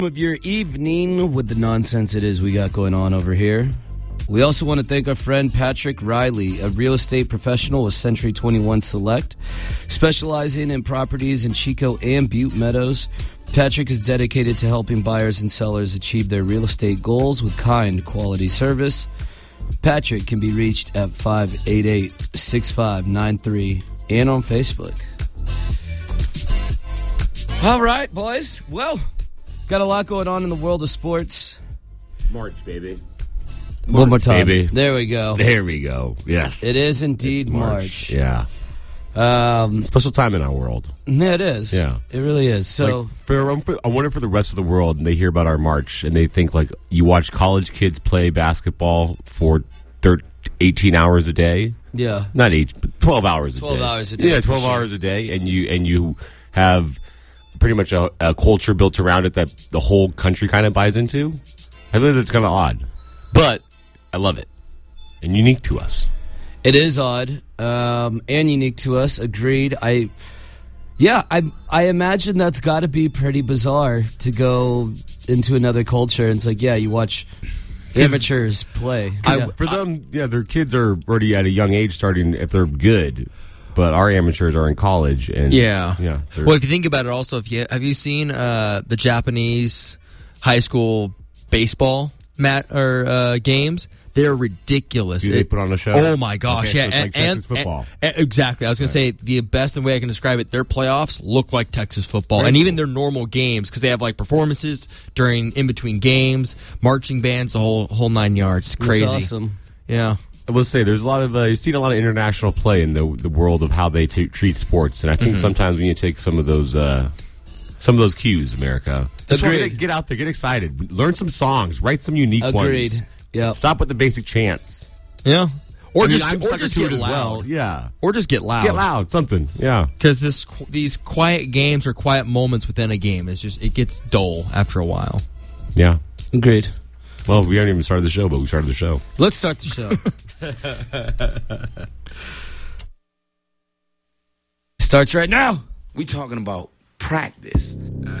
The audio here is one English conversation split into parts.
Of your evening with the nonsense it is we got going on over here. We also want to thank our friend Patrick Riley, a real estate professional with Century 21 Select, specializing in properties in Chico and Butte Meadows. Patrick is dedicated to helping buyers and sellers achieve their real estate goals with kind, quality service. Patrick can be reached at 588-6593 and on Facebook. All right, boys. Well, got a lot going on in the world of sports. March, baby. One more time. Baby. There we go. There we go. Yes. It is indeed March. Yeah. Special time in our world. Yeah, it is. Yeah. It really is. So, I wonder for the rest of the world, and they hear about our March, and they think, like, you watch college kids play basketball for 18 hours a day. Yeah. Not 8, but 12 hours a day. 12 hours a day. Yeah, 12 hours a day, and you have pretty much a culture built around it that the whole country kind of buys into. I think it's kind of odd, but I love it and unique to us. It is odd and unique to us. Agreed. I imagine that's got to be pretty bizarre to go into another culture. And it's like, yeah, you watch amateurs play. For them, their kids are already at a young age starting if they're good. But our amateurs are in college, and well, if you think about it, also, have you seen the Japanese high school baseball games? They're ridiculous. Do they put on a show? Oh my gosh! Okay, Yeah, so it's like Texas football. Exactly. I was going to say the best way I can describe it. Their playoffs look like Texas football, and even their normal games because they have like performances in between games, marching bands, the whole 9 yards. It's crazy. That's awesome. Yeah. I will say there's a lot of you've seen a lot of international play in the world of how they treat sports, and I think sometimes we need to take some of those cues, America. Agreed. Get out there, get excited, learn some songs, write some unique Agreed. ones. Yeah. Stop with the basic chants. Yeah. Or just get get as well. loud. Yeah. Or just get loud. Get loud. Something. Yeah. Because these quiet games or quiet moments within a game it gets dull after a while. Yeah. Agreed. Well, we haven't even started the show, but we started the show. Let's start the show. Starts right now. We talking about practice.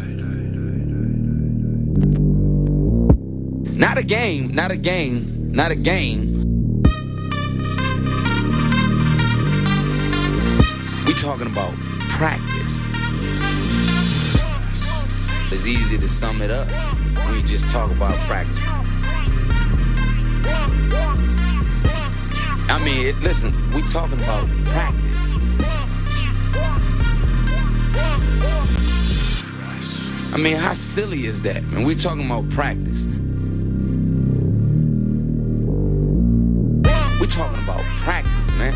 Not a game. We talking about practice. It's easy to sum it up when you just talk about practice. I mean, listen, we talking about practice. I mean, how silly is that, man? We talking about practice. We talking about practice, man.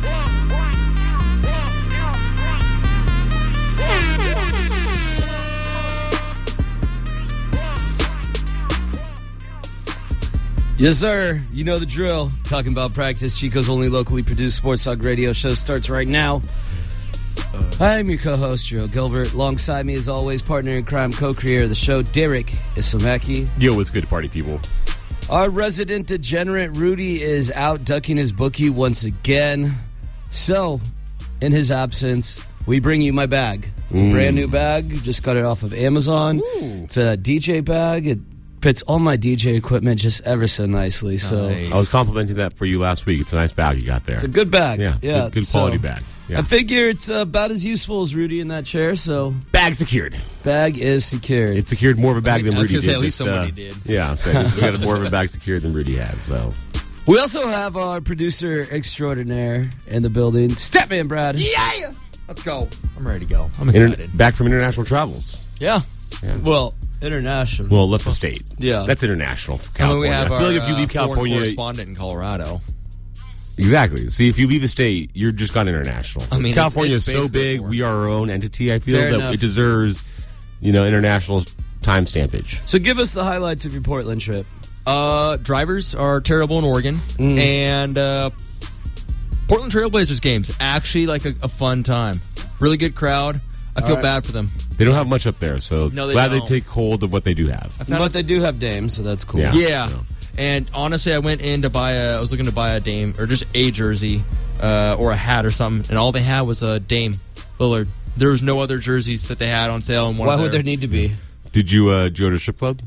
Yes, sir. You know the drill. Talking about practice. Chico's only locally produced sports talk radio show starts right now. I'm your co-host, Joe Gilbert. Alongside me, as always, partner in crime, co-creator of the show, Derek Isomaki. Yo, what's good, party people? Our resident degenerate, Rudy, is out ducking his bookie once again. So, in his absence, we bring you my bag. It's a brand new bag. Just got it off of Amazon. Ooh. It's a DJ bag. It fits all my DJ equipment just ever so nicely. So Nice. I was complimenting that for you last week. It's a nice bag you got there. It's a good bag. Yeah, good quality bag. Yeah. I figure it's about as useful as Rudy in that chair, so Bag secured. bag is secured. It secured more of a bag than I was Rudy gonna say, did. at least This, somebody did. Yeah, so this has got more of a bag secured than Rudy has. So We also have our producer extraordinaire in the building, Statman Brad. Yeah! Let's go. I'm ready to go. I'm excited. back from international travels. Yeah. Well, international. Well, left the state. Yeah. That's international for I mean, California. we have I our feel like if you leave foreign California, correspondent in Colorado. exactly. See, if you leave the state, you're just gone international. I mean, California it's is so basically big. foreign. We are our own entity. I feel Fair that enough. it deserves, international time stampage. So give us the highlights of your Portland trip. Drivers are terrible in Oregon, and Portland Trailblazers games actually like a fun time. Really good crowd. I feel bad for them. They don't have much up there, so No, they glad don't. they take hold of what they do have. But they do have Dame, so that's cool. Yeah. Yeah. And honestly, I went in I was looking to buy a Dame, or just a jersey, or a hat or something, and all they had was a Dame Lillard. There was no other jerseys that they had on sale. And Why would there need to be? Did you go to strip club?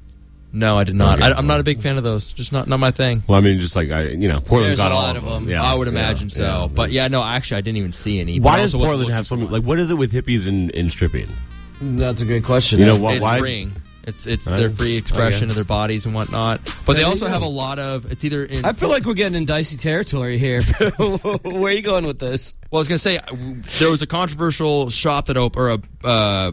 No, I did not. Okay. I'm not a big fan of those. Just not my thing. Well, I mean, just like Portland's There's got a all lot of of them. them. Yeah, I would imagine so. yeah, But yeah, no, actually, I didn't even see any. Why but I does also wasn't Portland have so looking many? for Like, what is it with hippies and stripping? That's a great question. You know one. what? It's Why? freeing. It's their free expression of their bodies and whatnot. But they also have a lot of. It's either in. I feel like we're getting in dicey territory here. Where are you going with this? Well, I was gonna say there was a controversial shop that opened, or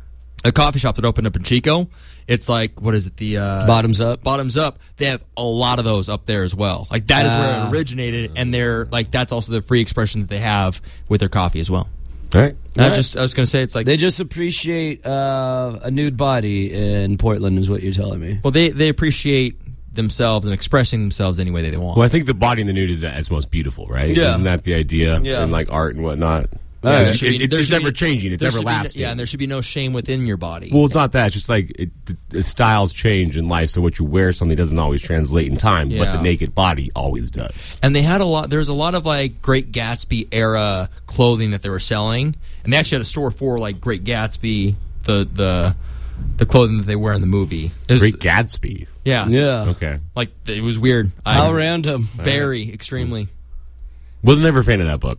a coffee shop that opened up in Chico. It's like, what is it? The Bottoms Up. Bottoms Up. They have a lot of those up there as well. Like that is where it originated, and they're like that's also the free expression that they have with their coffee as well. All right. I was gonna say it's like They just appreciate a nude body in Portland, is what you're telling me. well they appreciate themselves and expressing themselves any way that they want. Well, I think the body in the nude is most beautiful, right? Yeah. Isn't that the idea? Yeah. In like art and whatnot. Yeah, It's- there should be- there it's should never be- changing. It's There should be no- everlasting. yeah, and there should be no shame within your body. Well, it's not that. It's just like the styles change in life, so what you wear something doesn't always translate in time, but Yeah. the naked body always does. And they had there's a lot of like Great Gatsby era clothing that they were selling, and they actually had a store for like Great Gatsby, the clothing that they wear in the movie. There's- Great Gatsby. yeah, Yeah. Okay. like it was weird. How random. Very extremely. Wasn't ever a fan of that book.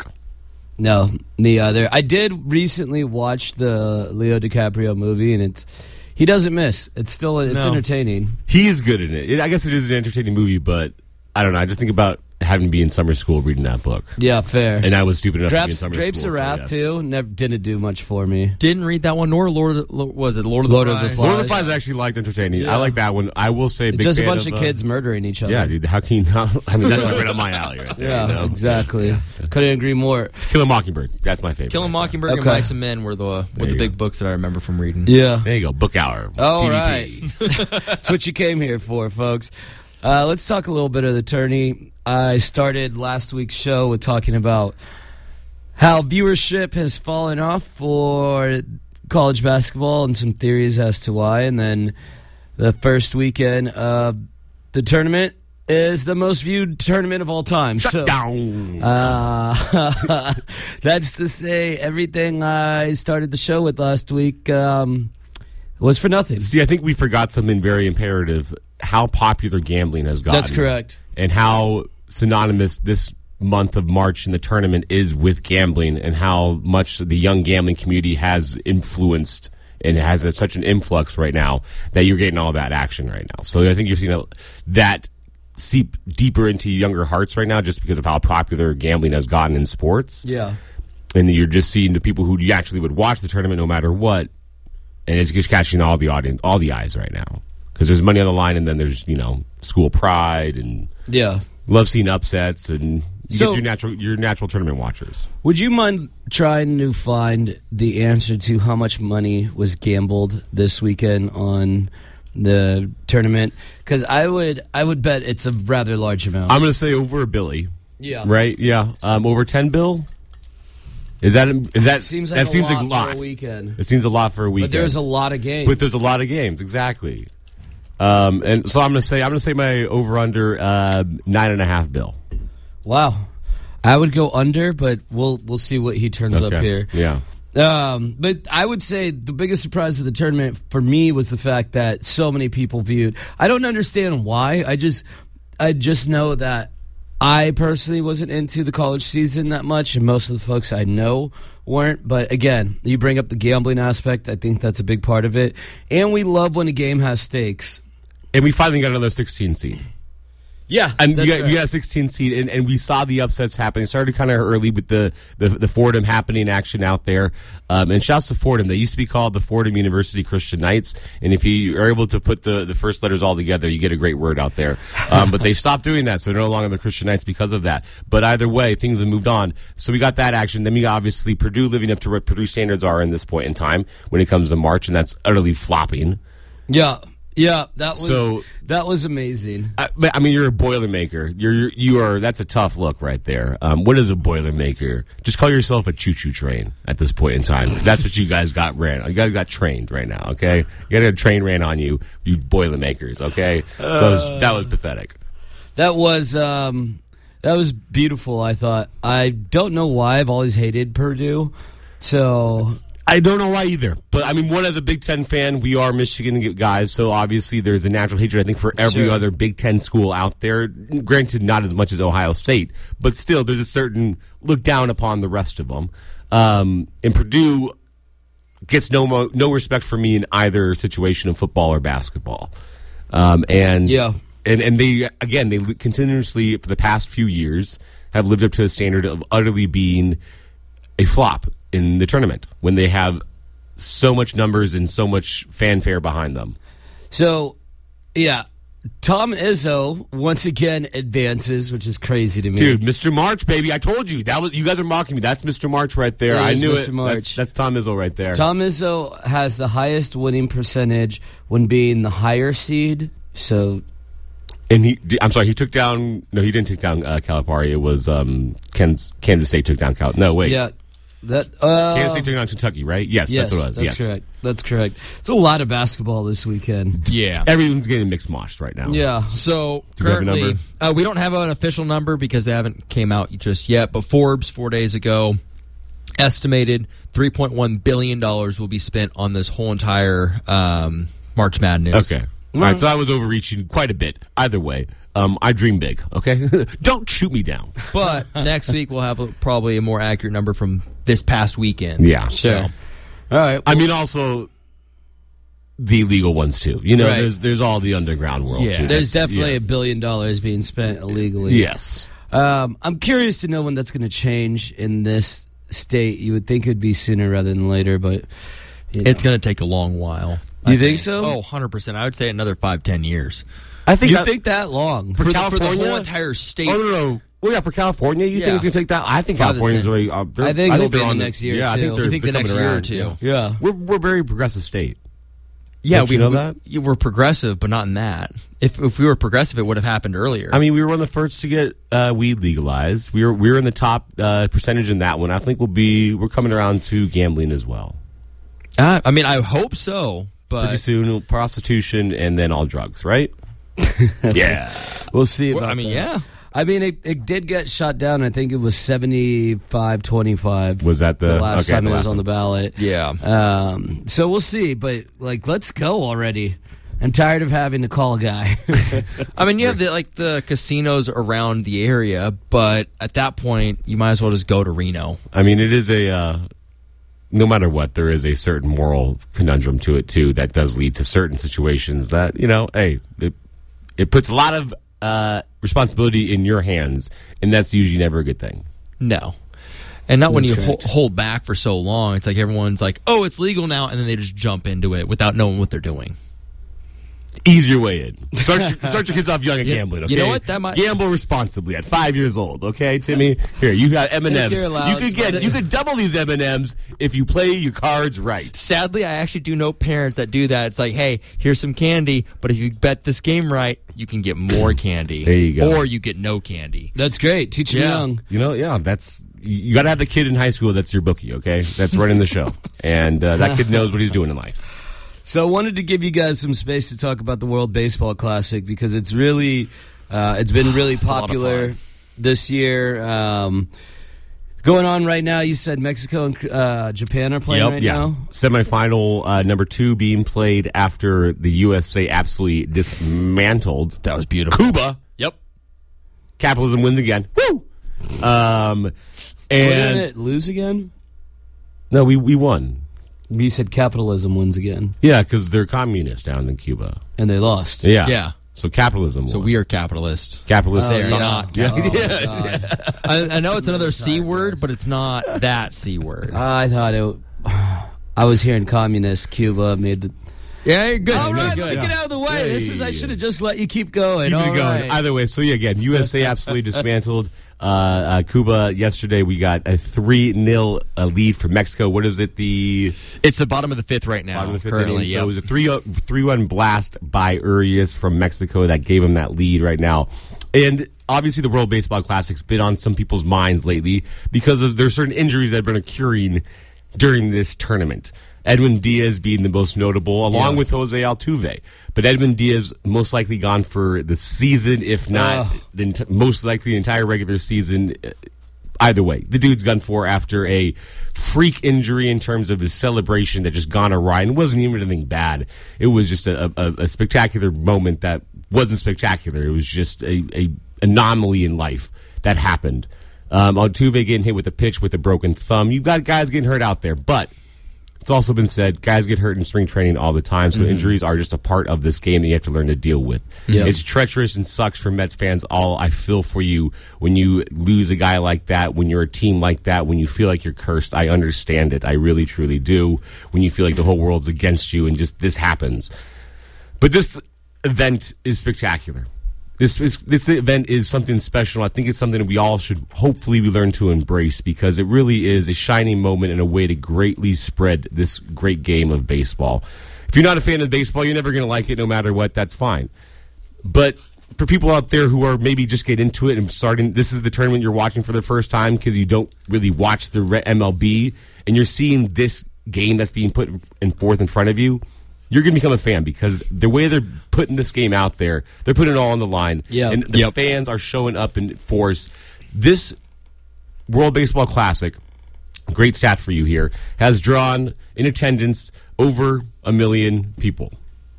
No, me either. I did recently watch the Leo DiCaprio movie, and he doesn't miss. It's No. entertaining. He's good in it. I guess it is an entertaining movie, but I don't know. I just think about having to be in summer school reading that book. Yeah, fair. And I was stupid enough to be in Drapes, summer Drapes school. of Wrath yes. too. Never didn't do much for me. Didn't read that one, nor Lord of the Lord of the Flies. Flies. Lord of the Flies I actually liked entertaining. Yeah. I like that one. I will say, It's big just a fan bunch of kids murdering each other. Yeah, dude. How can you not? I mean, that's like right up my alley right there. Yeah, you know? exactly. Couldn't agree more. Kill a Mockingbird. That's my favorite. Killing Mockingbird and Okay. Mice and Men were the you big go. books that I remember from reading. Yeah. There you go. Book hour. All TVP. right. That's what you came here for, folks. Let's talk a little bit of the tourney. I started last week's show with talking about how viewership has fallen off for college basketball and some theories as to why. And then the first weekend of the tournament is the most viewed tournament of all time. Shut down. That's to say everything I started the show with last week was for nothing. See, I think we forgot something very imperative. How popular gambling has gotten. That's correct. And how synonymous this month of March in the tournament is with gambling, and how much the young gambling community has influenced and has such an influx right now that you're getting all that action right now. So I think you're seeing that seep deeper into younger hearts right now just because of how popular gambling has gotten in sports. Yeah. And you're just seeing the people who actually would watch the tournament no matter what, and it's just catching all the audience, all the eyes right now. Because there's money on the line, and then there's, school pride, and Yeah. love seeing upsets, and you So- get your natural tournament watchers. Would you mind trying to find the answer to how much money was gambled this weekend on the tournament? Because I would bet it's a rather large amount. I'm going to say over a Billy, yeah. right? Yeah, over 10 bill. Is that It seems like that a seems lot a lot for a weekend. It seems a lot for a weekend. But there's a lot of games. But there's a lot of games, exactly. And so I'm going to say my over under 9.5 bill. Wow. I would go under, but we'll see what he turns up here. Yeah. But I would say the biggest surprise of the tournament for me was the fact that so many people viewed. I don't understand why. I just know that I personally wasn't into the college season that much, and most of the folks I know weren't. But again, you bring up the gambling aspect. I think that's a big part of it. And we love when a game has stakes. And we finally got another 16 seed. Yeah, And that's you got a 16 seed, and we saw the upsets happening. It started kind of early with the Fordham happening action out there. And shouts to Fordham. They used to be called the Fordham University Christian Knights. And if you are able to put the first letters all together, you get a great word out there. But they stopped doing that, so they're no longer the Christian Knights because of that. But either way, things have moved on. So we got that action. Then we got obviously Purdue living up to what Purdue standards are in this point in time when it comes to March, and that's utterly flopping. Yeah, that was amazing. But I mean, you're a Boilermaker. You are. That's a tough look right there. What is a Boilermaker? Just call yourself a choo-choo train at this point in time, because that's what you guys got ran. You guys got trained right now. Okay, you got a train ran on you. You Boilermakers. Okay, so that was pathetic. That was beautiful. I thought. I don't know why I've always hated Purdue. So I don't know why either. But, I mean, one, as a Big Ten fan, we are Michigan guys, so obviously there's a natural hatred, I think, for every other Big Ten school out there. Granted, not as much as Ohio State, but still, there's a certain look down upon the rest of them. And Purdue gets no respect for me in either situation of football or basketball. And they, again, they continuously, for the past few years, have lived up to a standard of utterly being a flop in the tournament when they have so much numbers and so much fanfare behind them. So, yeah, Tom Izzo once again advances, which is crazy to me. Dude, Mr. March, baby, I told you. You guys are mocking me. That's Mr. March right there. I knew Mr. it. March. That's Tom Izzo right there. Tom Izzo has the highest winning percentage when being the higher seed. So, and he took down. No, he didn't take down Calipari. It was Kansas State took down Cal. No, wait. Yeah. Kansas State took down Kentucky, right? Yes, that's what it was. That's correct. That's correct. It's a lot of basketball this weekend. Yeah. Everyone's getting mixed moshed right now. Yeah. So Do you have a currently, number? we don't have an official number because they haven't came out just yet. But Forbes 4 days ago estimated $3.1 billion will be spent on this whole entire March Madness. Okay. All right, so I was overreaching quite a bit. Either way, I dream big, okay? Don't shoot me down. But next week we'll have probably a more accurate number from this past weekend. Yeah. So, All right. I mean, also the legal ones, too. You know, Right. there's all the underground world, Yeah. too. There's That's- definitely yeah. $1 billion being spent illegally. Yes. I'm curious to know when that's going to change in this state. You would think it would be sooner rather than later, but you know. it's going to take a long while. You I think so? Oh, 100%. I would say another 5-10 years. I think You think that long? for For the California? whole entire state. Oh, no. Well, yeah, for California, you think Yeah. it's going to take that? I think Probably California's the- already... I think it'll be they're in on the next year, Yeah, I too. think they're You think the coming next year or around, two? Yeah. We're a very progressive state. Yeah, Don't you know that? we're progressive, but not in that. If we were progressive, it would have happened earlier. I mean, we were one of the first to get weed legalized. We were in the top percentage in that one. I think we're coming around to gambling as well. I mean, I hope so, Pretty but soon, prostitution and then all drugs, right? Yeah. We'll see Well, about I mean, that. yeah. I mean, it did get shot down. I think it was 75-25. Was that the last okay, time the it was last on one. the ballot? Yeah. So we'll see. But, let's go already. I'm tired of having to call a guy. I mean, you have the casinos around the area, but at that point, you might as well just go to Reno. I mean, it is a no matter what, there is a certain moral conundrum to it too that does lead to certain situations that hey, it puts a lot of responsibility in your hands, and that's usually never a good thing. No. And not when you That's correct. hold back for so long. It's like everyone's like, oh, it's legal now, and then they just jump into it without knowing what they're doing. Ease your way in. Start your kids off young at gambling. Okay? You know what? That might- gamble responsibly at 5 years old. Okay, Timmy. Here, you got M&Ms. your allowance. You could double these M&Ms if you play your cards right. Sadly, I actually do know parents that do that. It's like, hey, here's some candy, but if you bet this game right, you can get more candy. There you go. Or you get no candy. That's great. Teach them Yeah. young. Yeah, that's you got to have the kid in high school that's your bookie. Okay, that's running the show, and that kid knows what he's doing in life. So I wanted to give you guys some space to talk about the World Baseball Classic because it's really, it's been really a lot of popular fun. this year. Going on right now, you said Mexico and Japan are playing right now? Semifinal number 2 being played after the USA absolutely dismantled That was beautiful. Cuba. Yep. Capitalism wins again. Woo! Didn't And it lose again? no, we won. You said capitalism wins again, Yeah, because they're communists down in Cuba. and they lost. Yeah. Yeah. So capitalism So won. we are capitalists. Capitalists. They're are not. Yeah. Oh, Yeah. God. I know it's another C word, but it's not that C word. I thought it. I was hearing communist. Cuba made the. Yeah, you're good. All You're right, good. let me get out of the way. Yeah, I should have just let you keep going. Keep it All going. right. Either way, so yeah, again, USA absolutely dismantled Cuba yesterday. We got a 3-0 lead for Mexico. What is it? The It's the bottom of the fifth right now. bottom of the fifth currently, inning. So yep. it was a 3-1 blast by Urias from Mexico that gave him that lead right now. And obviously, the World Baseball Classic's been on some people's minds lately because there's certain injuries that have been occurring during this tournament. Edwin Diaz being the most notable, along with Jose Altuve. But Edwin Diaz most likely gone for the season, if not most likely the entire regular season. either way, the dude's done for after a freak injury in terms of his celebration that just gone awry and wasn't even anything bad. It was just a spectacular moment that wasn't spectacular. It was just a anomaly in life that happened. Altuve getting hit with a pitch with a broken thumb. You've got guys getting hurt out there, but it's also been said guys get hurt in spring training all the time, so injuries are just a part of this game that you have to learn to deal with. Yep. It's treacherous and sucks for Mets fans. I feel for you when you lose a guy like that, when you're a team like that, when you feel like you're cursed. I understand it. I really, truly do. When you feel like the whole world's against you and just this happens. But this event is spectacular. This event is something special. I think it's something that we all should hopefully learn to embrace because it really is a shining moment and a way to greatly spread this great game of baseball. If you're not a fan of baseball, you're never going to like it no matter what. That's fine. But for people out there who are maybe just get into it and starting, this is the tournament you're watching for the first time because you don't really watch the MLB and you're seeing this game that's being put forth in front of you, you're going to become a fan because the way they're putting this game out there, they're putting it all on the line. Yep. And the fans are showing up in force. This World Baseball Classic, great stat for you here, has drawn in attendance over 1 million people.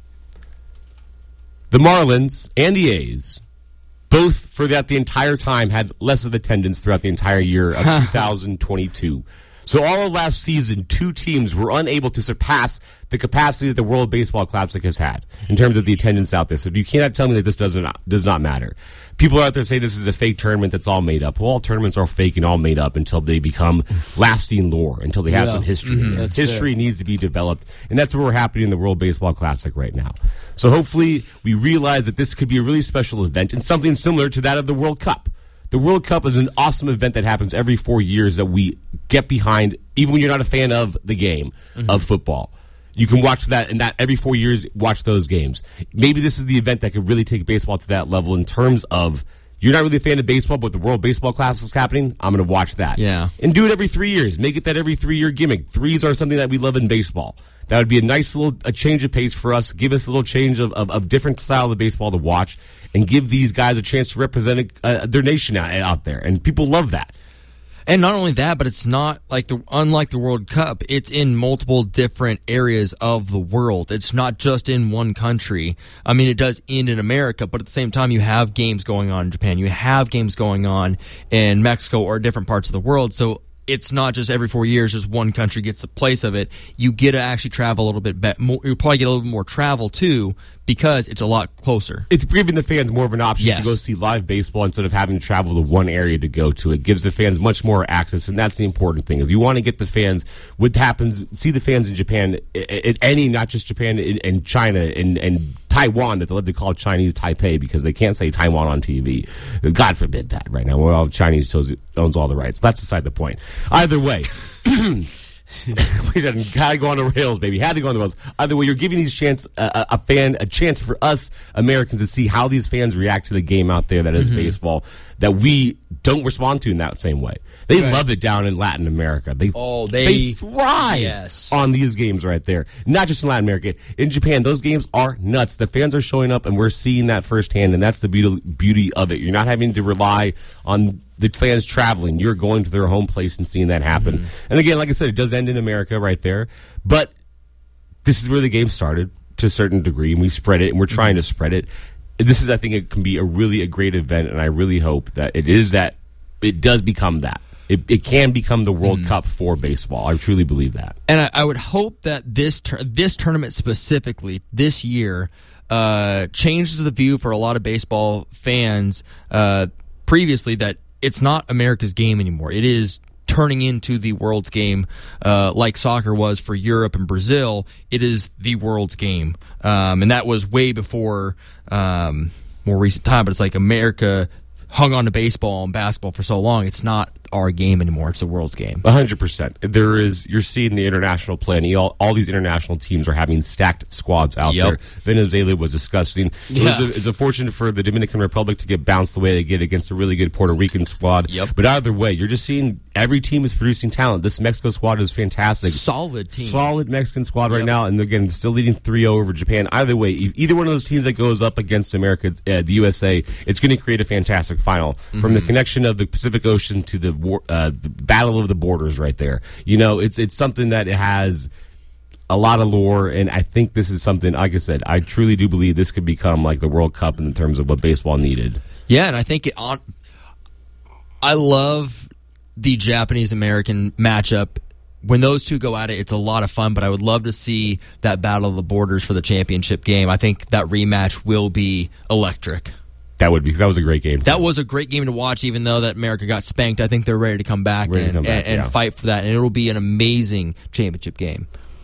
The Marlins and the A's, both for that the entire time, had less of attendance throughout the entire year of 2022. So all of last season, 2 teams were unable to surpass the capacity that the World Baseball Classic has had in terms of the attendance out there. So you cannot tell me that this does not matter. People out there say this is a fake tournament that's all made up. Well, all tournaments are fake and all made up until they become lasting lore, until they have some history. History needs to be developed, and that's what we're happening in the World Baseball Classic right now. So hopefully we realize that this could be a really special event and something similar to that of the World Cup. The World Cup is an awesome event that happens every 4 years that we get behind, even when you're not a fan of the game of football. You can watch that, and that every 4 years, watch those games. Maybe this is the event that could really take baseball to that level in terms of you're not really a fan of baseball, but the World Baseball Classic is happening. I'm going to watch that. Yeah. And do it every 3 years. Make it that every 3-year gimmick. Threes are something that we love in baseball. That would be a nice a change of pace for us. Give us a little change of different style of baseball to watch and give these guys a chance to represent their nation out there. And people love that. And not only that, but it's not like unlike the World Cup, it's in multiple different areas of the world. It's not just in one country. I mean, it does end in America, but at the same time, you have games going on in Japan. You have games going on in Mexico or different parts of the world. So it's not just every 4 years, just one country gets a place of it. You get to actually travel a little bit more. You'll probably get a little bit more travel, too, because it's a lot closer. It's giving the fans more of an option to go see live baseball instead of having to travel to one area to go to. It gives the fans much more access, and that's the important thing. Is you want to get the fans, what happens, see the fans in Japan, not just Japan, and China, and Taiwan, that they love to call Chinese Taipei because they can't say Taiwan on TV. God forbid that right now. Well, Chinese owns all the rights. But that's beside the point. Either way. We had to go on the rails, baby. Had to go on the rails. Either way, you're giving these a chance for us Americans to see how these fans react to the game out there that is baseball that we don't respond to in that same way. They love it down in Latin America. They thrive on these games right there. Not just in Latin America. In Japan, those games are nuts. The fans are showing up, and we're seeing that firsthand, and that's the beauty of it. You're not having to rely on the fans traveling. You're going to their home place and seeing that happen. And again, like I said, it does end in America right there. But this is where the game started to a certain degree, and we spread it, and we're trying to spread it. This is, I think, it can be a great event, and I really hope that it does become that. It can become the World Cup for baseball. I truly believe that. And I would hope that this tournament specifically, this year, changes the view for a lot of baseball fans previously that it's not America's game anymore. It is turning into the world's game, like soccer was for Europe and Brazil. It is the world's game, and that was way before more recent time. But it's like America hung on to baseball and basketball for so long. It's not our game anymore. It's the world's game. 100%. You're seeing the international play, and all these international teams are having stacked squads out there. Venezuela was disgusting. It's unfortunate for the Dominican Republic to get bounced the way they get against a really good Puerto Rican squad. But either way, you're just seeing every team is producing talent. This Mexico squad is fantastic. Solid team. Solid Mexican squad right now, and again, still leading 3-0 over Japan. Either way, either one of those teams that goes up against America, the USA, it's going to create a fantastic final. From the connection of the Pacific Ocean to the the Battle of the Borders right there. It's something that has a lot of lore, and I think this is something, like I said, I truly do believe this could become like the World Cup in terms of what baseball needed. Yeah, and I think I love the Japanese-American matchup. When those two go at it, it's a lot of fun, but I would love to see that Battle of the Borders for the championship game. I think that rematch will be electric. That would be, because that was a great game. That was a great game to watch, even though that America got spanked. I think they're ready to come back and fight for that, and it'll be an amazing championship game.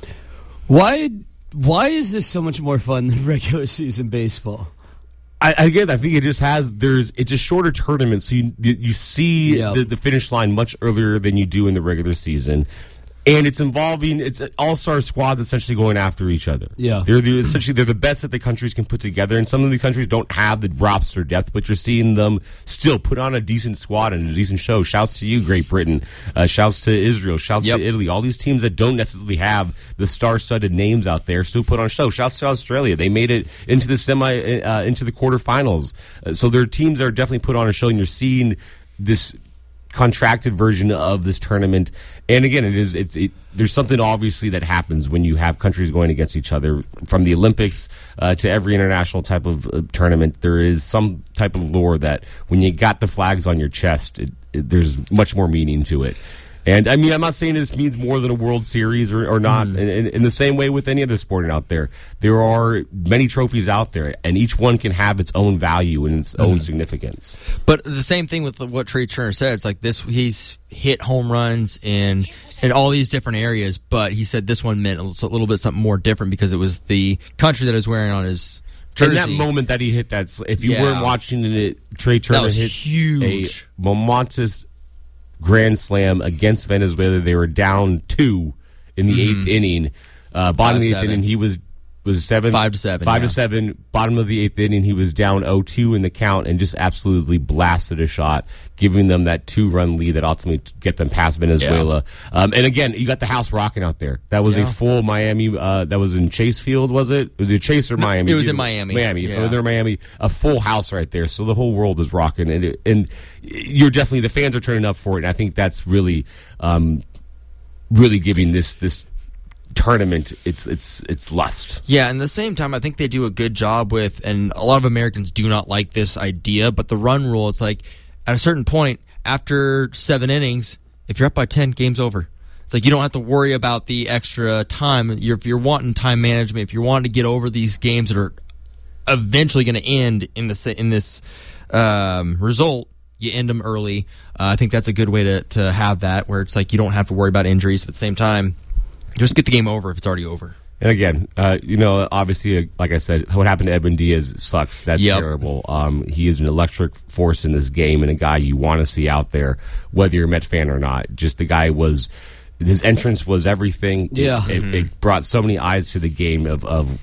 Why is this so much more fun than regular season baseball? I think it just it's a shorter tournament, so you see the finish line much earlier than you do in the regular season. And it's all-star squads essentially going after each other. Yeah. They're the best that the countries can put together, and some of the countries don't have the roster depth, but you're seeing them still put on a decent squad and a decent show. Shouts to you, Great Britain. Shouts to Israel. Shouts to Italy. All these teams that don't necessarily have the star-studded names out there still put on a show. Shouts to Australia. They made it into the into the quarterfinals. So their teams are definitely put on a show, and you're seeing this contracted version of this tournament. And again, there's something obviously that happens when you have countries going against each other, from the Olympics to every international type of tournament. There is some type of lore that when you got the flags on your chest, there's much more meaning to it. And I mean, I'm not saying this means more than a World Series or not. In the same way with any other sport out there, there are many trophies out there, and each one can have its own value and its own significance. But the same thing with what Trey Turner said. It's like this: he's hit home runs in all these different areas, but he said this one meant a little bit something more different because it was the country that he was wearing on his jersey. And that moment that he hit that, if you weren't watching it, Trey Turner hit huge, a momentous grand slam against Venezuela. They were down 2 in the 8th inning. Bottom of the 8th inning, he was 5-7. 5-7. Bottom of the 8th inning, he was down 0-2 in the count and just absolutely blasted a shot, giving them that 2-run lead that ultimately get them past Venezuela. And again, you got the house rocking out there. That was a full Miami. That was in Chase Field, was it? Was it Chase or Miami? It was in Miami. So they're Miami. A full house right there. So the whole world is rocking, and you're definitely, the fans are turning up for it. And I think that's really, really giving this tournament it's lust. Yeah, and at the same time, I think they do a good job with, and a lot of Americans do not like this idea, but the run rule, it's like at a certain point after 7 innings, if you're up by 10, game's over. It's like you don't have to worry about the extra time. If you're wanting time management, if you're wanting to get over these games that are eventually going to end in this result, you end them early. I think that's a good way to have that, where it's like you don't have to worry about injuries, but at the same time, just get the game over if it's already over. And again, obviously, like I said, what happened to Edwin Diaz sucks. That's terrible. He is an electric force in this game and a guy you want to see out there, whether you're a Met fan or not. Just the guy his entrance was everything. Yeah. It brought so many eyes to the game of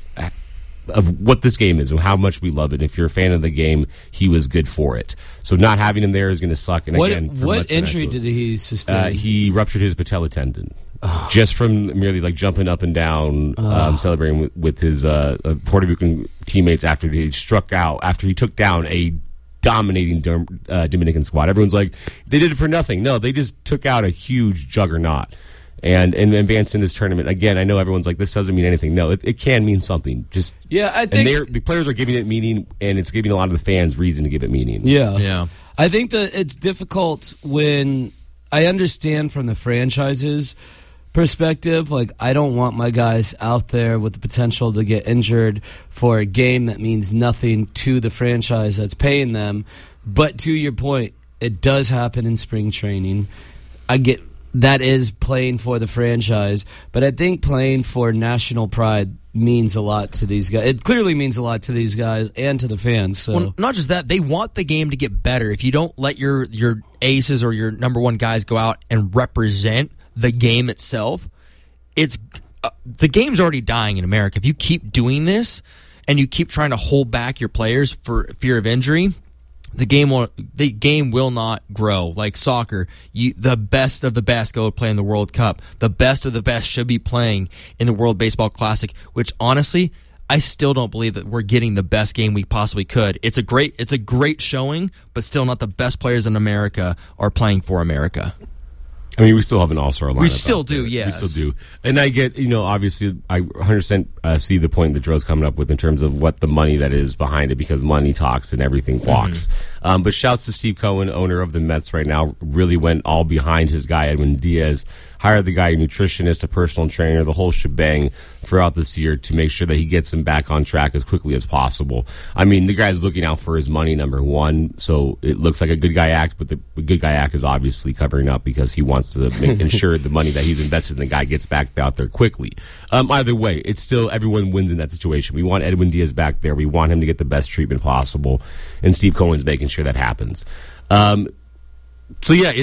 what this game is and how much we love it. If you're a fan of the game, he was good for it. So not having him there is going to suck. And what injury did he sustain? He ruptured his patella tendon. Just from merely like jumping up and down, celebrating with his Puerto Rican teammates after he took down a dominating Dominican squad. Everyone's like, they did it for nothing. No, they just took out a huge juggernaut and advanced in this tournament. Again, I know everyone's like, this doesn't mean anything. No, it can mean something. I think the players are giving it meaning, and it's giving a lot of the fans reason to give it meaning. Yeah. I think that it's difficult when I understand from the franchises perspective, like I don't want my guys out there with the potential to get injured for a game that means nothing to the franchise that's paying them. But to your point, it does happen in spring training. I get that is playing for the franchise, but I think playing for national pride means a lot to these guys. It clearly means a lot to these guys and to the fans. So well, not just that, they want the game to get better. If you don't let your aces or your number one guys go out and represent the game itself, it's the game's already dying in America. If you keep doing this and you keep trying to hold back your players for fear of injury, the game will not grow. Like soccer, the best of the best go play in the World Cup. The best of the best should be playing in the World Baseball Classic, which honestly, I still don't believe that we're getting the best game we possibly could. It's a great showing, but still not the best players in America are playing for America. I mean, we still have an all-star lineup. We still do, there. yes. We still do. And I get, obviously, I 100% see the point that Joe's coming up with in terms of what the money that is behind it, because money talks and everything flocks. Mm-hmm. But shouts to Steve Cohen, owner of the Mets right now, really went all behind his guy, Edwin Diaz, hired the guy, a nutritionist, a personal trainer, the whole shebang throughout this year to make sure that he gets him back on track as quickly as possible. I mean, the guy's looking out for his money, number one, so it looks like a good guy act, but the good guy act is obviously covering up because he wants to ensure the money that he's invested in the guy gets back out there quickly. Either way, it's still everyone wins in that situation. We want Edwin Diaz back there. We want him to get the best treatment possible, and Steve Cohen's making sure that happens. So yeah, it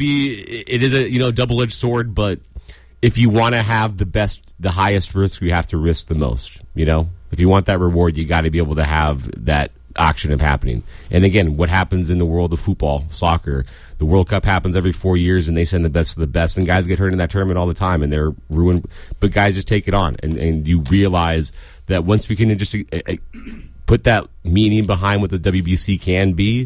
is a double-edged sword, but if you want to have the highest risk, you have to risk the most, If you want that reward, you got to be able to have that action of happening. And again, what happens in the world of football, soccer, the World Cup happens every 4 years and they send the best of the best, and guys get hurt in that tournament all the time and they're ruined, but guys just take it on, and you realize that once we can just put that meaning behind what the WBC can be,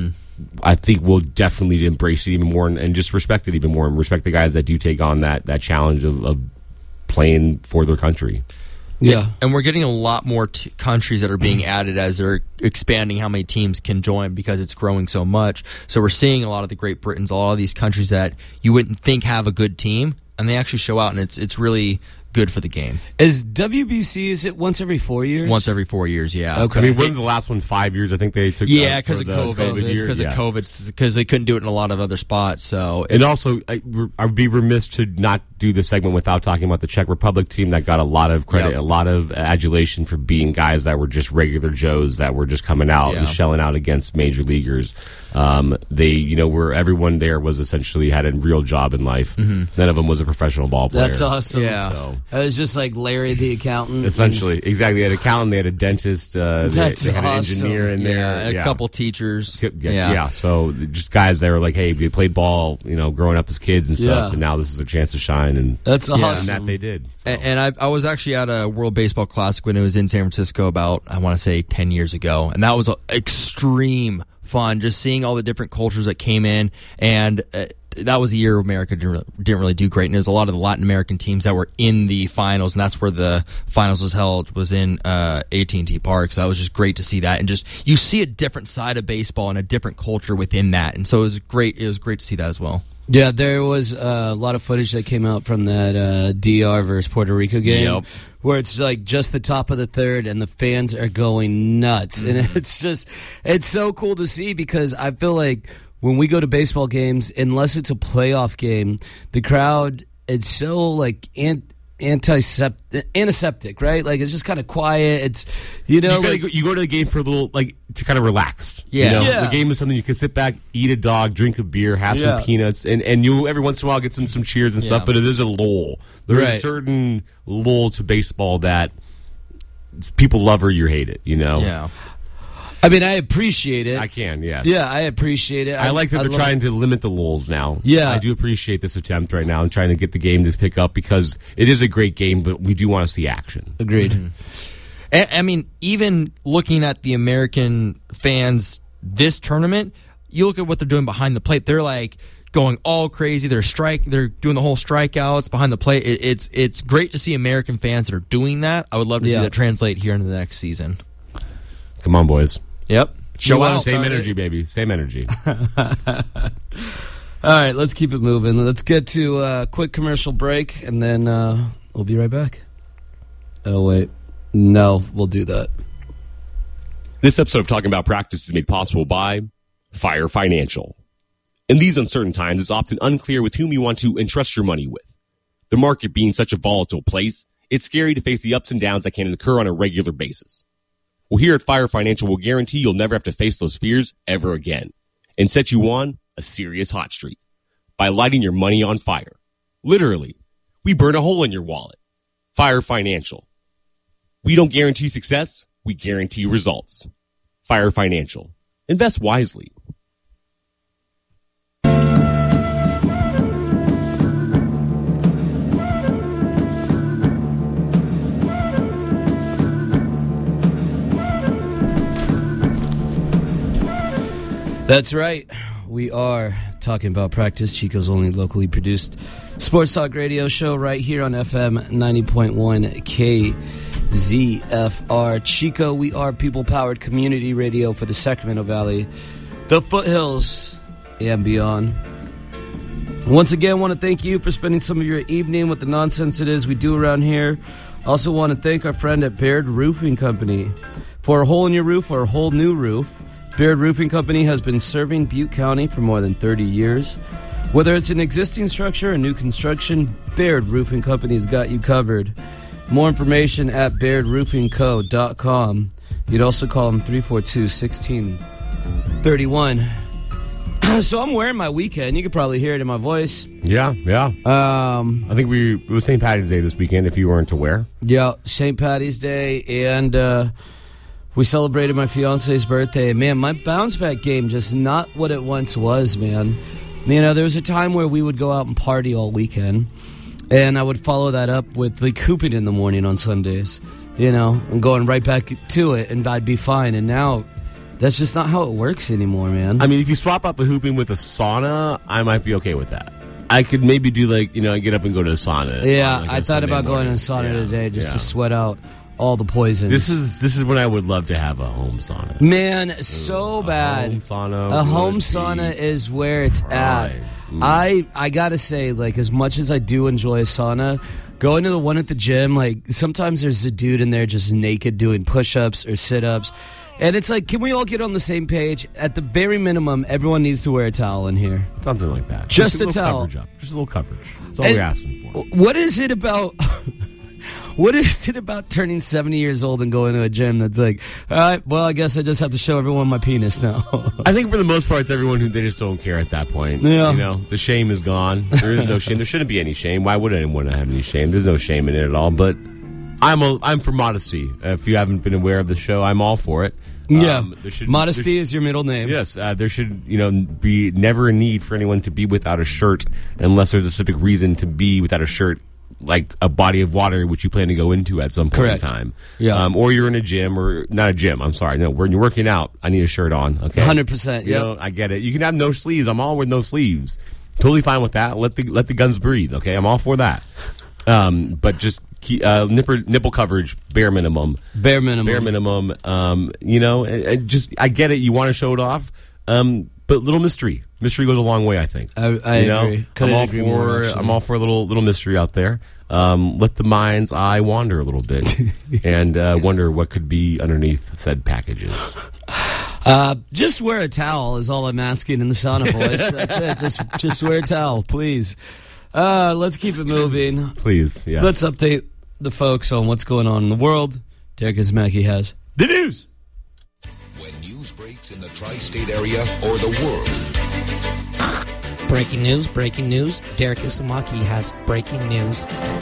I think we'll definitely embrace it even more and just respect it even more, and respect the guys that do take on that challenge of playing for their country. Yeah, and we're getting a lot more countries that are being added as they're expanding how many teams can join, because it's growing so much. So we're seeing a lot of the Great Britons, a lot of these countries that you wouldn't think have a good team, and they actually show out, and it's really good for the game. Is WBC, is it once every 4 years? Once every 4 years, yeah. Okay. I mean, wasn't the last one 5 years? I think they took because of COVID year. Because of COVID, because they couldn't do it in a lot of other spots. So, and also, I would be remiss to not do this segment without talking about the Czech Republic team that got a lot of credit, a lot of adulation for being guys that were just regular Joes that were just coming out and shelling out against major leaguers. They, where everyone there was essentially had a real job in life. Mm-hmm. None of them was a professional ball player. That's awesome. Yeah. So. It was just like Larry the accountant. Essentially, exactly. They had an accountant, they had a dentist, they had an engineer in there. A couple teachers. Yeah. So just guys that were like, hey, we played ball, growing up as kids and stuff, and now this is a chance to shine. And that's awesome. And that they did. So. And I was actually at a World Baseball Classic when it was in San Francisco about, I want to say, 10 years ago. And that was extreme fun, just seeing all the different cultures that came in. And that was a year America didn't really do great. And there's a lot of the Latin American teams that were in the finals, and that's where the finals was held, was in AT&T Park. So that was just great to see that. And just, you see a different side of baseball and a different culture within that. And so it was great to see that as well. Yeah, there was a lot of footage that came out from that DR versus Puerto Rico game, where it's like just the top of the third and the fans are going nuts. And it's so cool to see, because I feel like when we go to baseball games, unless it's a playoff game, the crowd, it's so like antiseptic, right? Like, it's just kind of quiet. It's you go to the game for a little, like, to kind of relax. Yeah. The game is something you can sit back, eat a dog, drink a beer, have some peanuts, and you every once in a while get some cheers and stuff. But it is a lull. There is a certain lull to baseball that people love or you hate it. Yeah. I mean, I appreciate it. I can, yes. Yeah, I appreciate it. I like that they're trying to limit the lulls now. Yeah. I do appreciate this attempt right now and trying to get the game to pick up, because it is a great game, but we do want to see action. Agreed. Mm-hmm. I mean, even looking at the American fans this tournament, you look at what they're doing behind the plate. They're like going all crazy. They're doing the whole strikeouts behind the plate. It's great to see American fans that are doing that. I would love to see that translate here into the next season. Come on, boys. Yep. Show out. Same energy, baby. Same energy. All right, let's keep it moving. Let's get to a quick commercial break, and then we'll be right back. Oh, wait. No, we'll do that. This episode of Talking About Practice is made possible by Fire Financial. In these uncertain times, it's often unclear with whom you want to entrust your money with. The market being such a volatile place, it's scary to face the ups and downs that can occur on a regular basis. Well, here at Fire Financial, we'll guarantee you'll never have to face those fears ever again, and set you on a serious hot streak by lighting your money on fire. Literally, we burn a hole in your wallet. Fire Financial. We don't guarantee success, we guarantee results. Fire Financial. Invest wisely. That's right. We are talking about practice. Chico's only locally produced sports talk radio show right here on FM 90.1 KZFR. Chico, we are people-powered community radio for the Sacramento Valley, the foothills, and beyond. Once again, I want to thank you for spending some of your evening with the nonsense it is we do around here. Also want to thank our friend at Baird Roofing Company. For a hole in your roof or a whole new roof, Baird Roofing Company has been serving Butte County for more than 30 years. Whether it's an existing structure or new construction, Baird Roofing Company's got you covered. More information at BairdRoofingCo.com. You'd also call them 342-1631. So I'm wearing my weekend. You could probably hear it in my voice. Yeah. I think it was St. Patty's Day this weekend, if you weren't aware. Yeah, St. Patty's Day, and we celebrated my fiance's birthday. Man, my bounce back game just not what it once was, man. You know, there was a time where we would go out and party all weekend, and I would follow that up with like hooping in the morning on Sundays, you know, and going right back to it, and I'd be fine. And now that's just not how it works anymore, man. I mean, if you swap out the hooping with a sauna, I might be okay with that. I could maybe do get up and go to the sauna. Yeah, I thought about going to the sauna today just to sweat out all the poisons. This is when I would love to have a home sauna. Man, so bad. A home sauna. A home sauna is where it's at. I gotta say, like, as much as I do enjoy a sauna, going to the one at the gym, like, sometimes there's a dude in there just naked doing push-ups or sit-ups. And it's like, can we all get on the same page? At the very minimum, everyone needs to wear a towel in here. Something like that. Just a little towel. Coverage up. Just a little coverage. That's all we're asking for. What is it about... What is it about turning 70 years old and going to a gym that's like, all right, well, I guess I just have to show everyone my penis now? I think for the most part, it's everyone who they just don't care at that point. Yeah. You know, the shame is gone. There is no shame. There shouldn't be any shame. Why would anyone have any shame? There's no shame in it at all. But I'm for modesty. If you haven't been aware of the show, I'm all for it. Yeah, modesty is your middle name. Yes, there should be never a need for anyone to be without a shirt unless there's a specific reason to be without a shirt, like a body of water which you plan to go into at some point in time. Yeah. Or you're in a gym, or not a gym, I'm sorry. No, when you're working out, I need a shirt on. Okay, 100%. Yeah, I get it. You can have no sleeves. I'm all with no sleeves. Totally fine with that. Let the guns breathe. Okay, I'm all for that. But just nipple coverage, bare minimum. Bare minimum. I get it. You want to show it off, but little mystery. Mystery goes a long way, I think. I agree. I'm all for a little mystery out there. Let the mind's eye wander a little bit and wonder what could be underneath said packages. Just wear a towel is all I'm asking in the sauna, boys. That's it. Just wear a towel, please. Let's keep it moving. Please, yeah. Let's update the folks on what's going on in the world. Derek Ismaki has the news. When news breaks in the tri-state area or the world. Breaking news. Derek Ismaki has breaking news.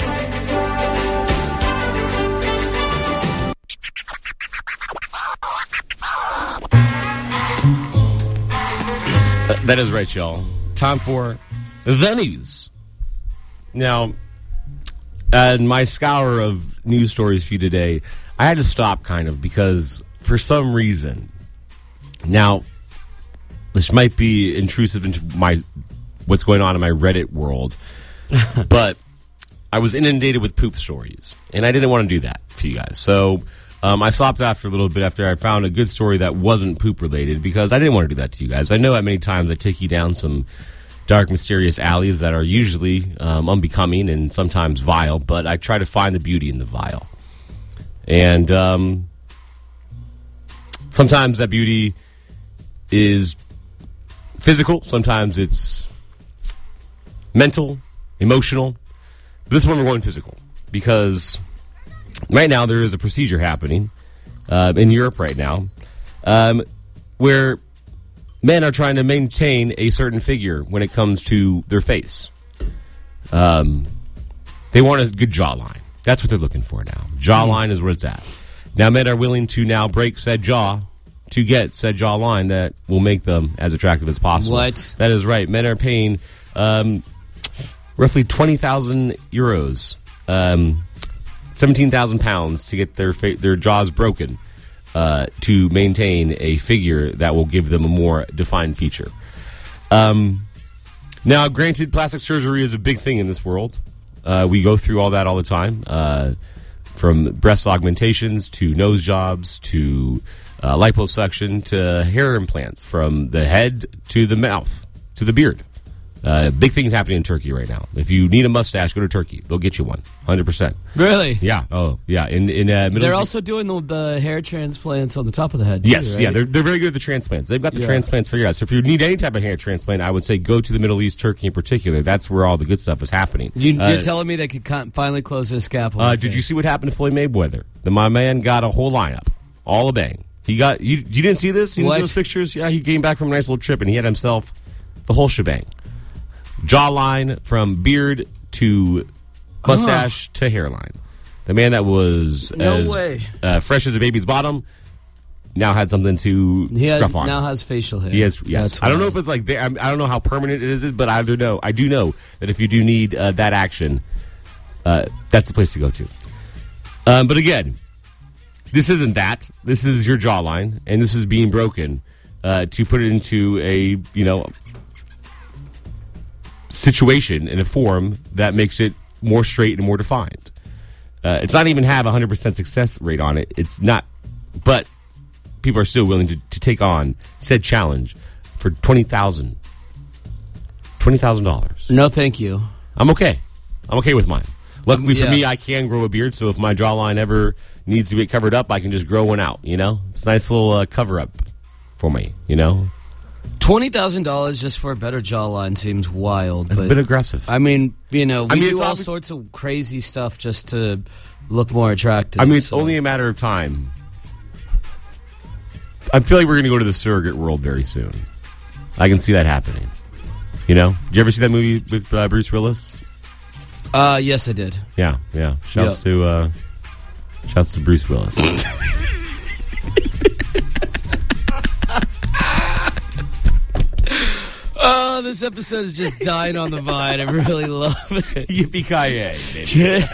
That is right, y'all. Time for the news. Now, in my scour of news stories for you today, I had to stop kind of because for some reason, now this might be intrusive into what's going on in my Reddit world, but I was inundated with poop stories, and I didn't want to do that for you guys. So I stopped after a little bit after I found a good story that wasn't poop related because I didn't want to do that to you guys. I know that many times I take you down some dark, mysterious alleys that are usually unbecoming and sometimes vile, but I try to find the beauty in the vile. And sometimes that beauty is physical, sometimes it's mental, emotional. But this one we're going physical because right now there is a procedure happening in Europe right now where men are trying to maintain a certain figure when it comes to their face. They want a good jawline. That's what they're looking for now. Jawline is where it's at. Now men are willing to now break said jaw to get said jawline that will make them as attractive as possible. What? That is right. Men are paying roughly 20,000 euros, 17,000 pounds to get their jaws broken. to maintain a figure that will give them a more defined feature. Now, granted, plastic surgery is a big thing in this world. We go through all that all the time, from breast augmentations to nose jobs to liposuction to hair implants, from the head to the mouth to the beard. Big things happening in Turkey right now. If you need a mustache, go to Turkey. They'll get you one, 100%. Really? Yeah. Oh, yeah. In Middle They're East- also doing the hair transplants on the top of the head. Too, Yes, right? yeah, they're very good at the transplants. They've got the transplants figured out. So if you need any type of hair transplant, I would say go to the Middle East, Turkey in particular. That's where all the good stuff is happening. You're telling me they could finally close their scalpel? Did you see what happened to Floyd Mayweather? My man got a whole lineup, all a bang. He got you didn't see this? You didn't see those pictures? Yeah, he came back from a nice little trip and he had himself the whole shebang. Jawline from beard to mustache to hairline. The man that was fresh as a baby's bottom now had something to scruff on. Now has facial hair. He has, yes. I don't know if it's like I don't know how permanent it is, but I do know that if you do need that action, that's the place to go to. But again, this isn't that. This is your jawline, and this is being broken to put it into a situation in a form that makes it more straight and more defined. It's not even have a 100% success rate on it. It's not, but people are still willing to take on said challenge for $20,000. No, thank you. I'm okay. I'm okay with mine. Luckily for me, I can grow a beard, so if my jawline ever needs to get covered up, I can just grow one out. It's a nice little cover up for me. $20,000 just for a better jawline seems wild. It's a bit aggressive. I mean, we do all sorts of crazy stuff just to look more attractive. I mean, it's only a matter of time. I feel like we're going to go to the surrogate world very soon. I can see that happening. Did you ever see that movie with Bruce Willis? Yes, I did. Yeah. Shouts to Bruce Willis. Oh, this episode is just dying on the vine. I really love it. Yippee-ki-yay, baby.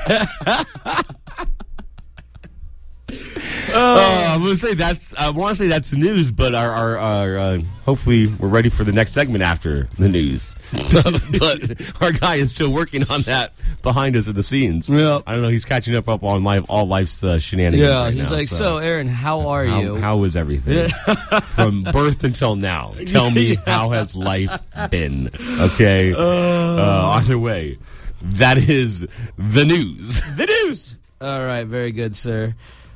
I want to say that's the news, but our hopefully we're ready for the next segment after the news. But our guy is still working on that behind us at the scenes. Yeah. I don't know. He's catching up on all life's shenanigans. Yeah, right he's now, like, so Aaron, how are you? How is everything from birth until now? Tell me, how has life been? Okay, either way, that is the news. The news. All right, very good, sir.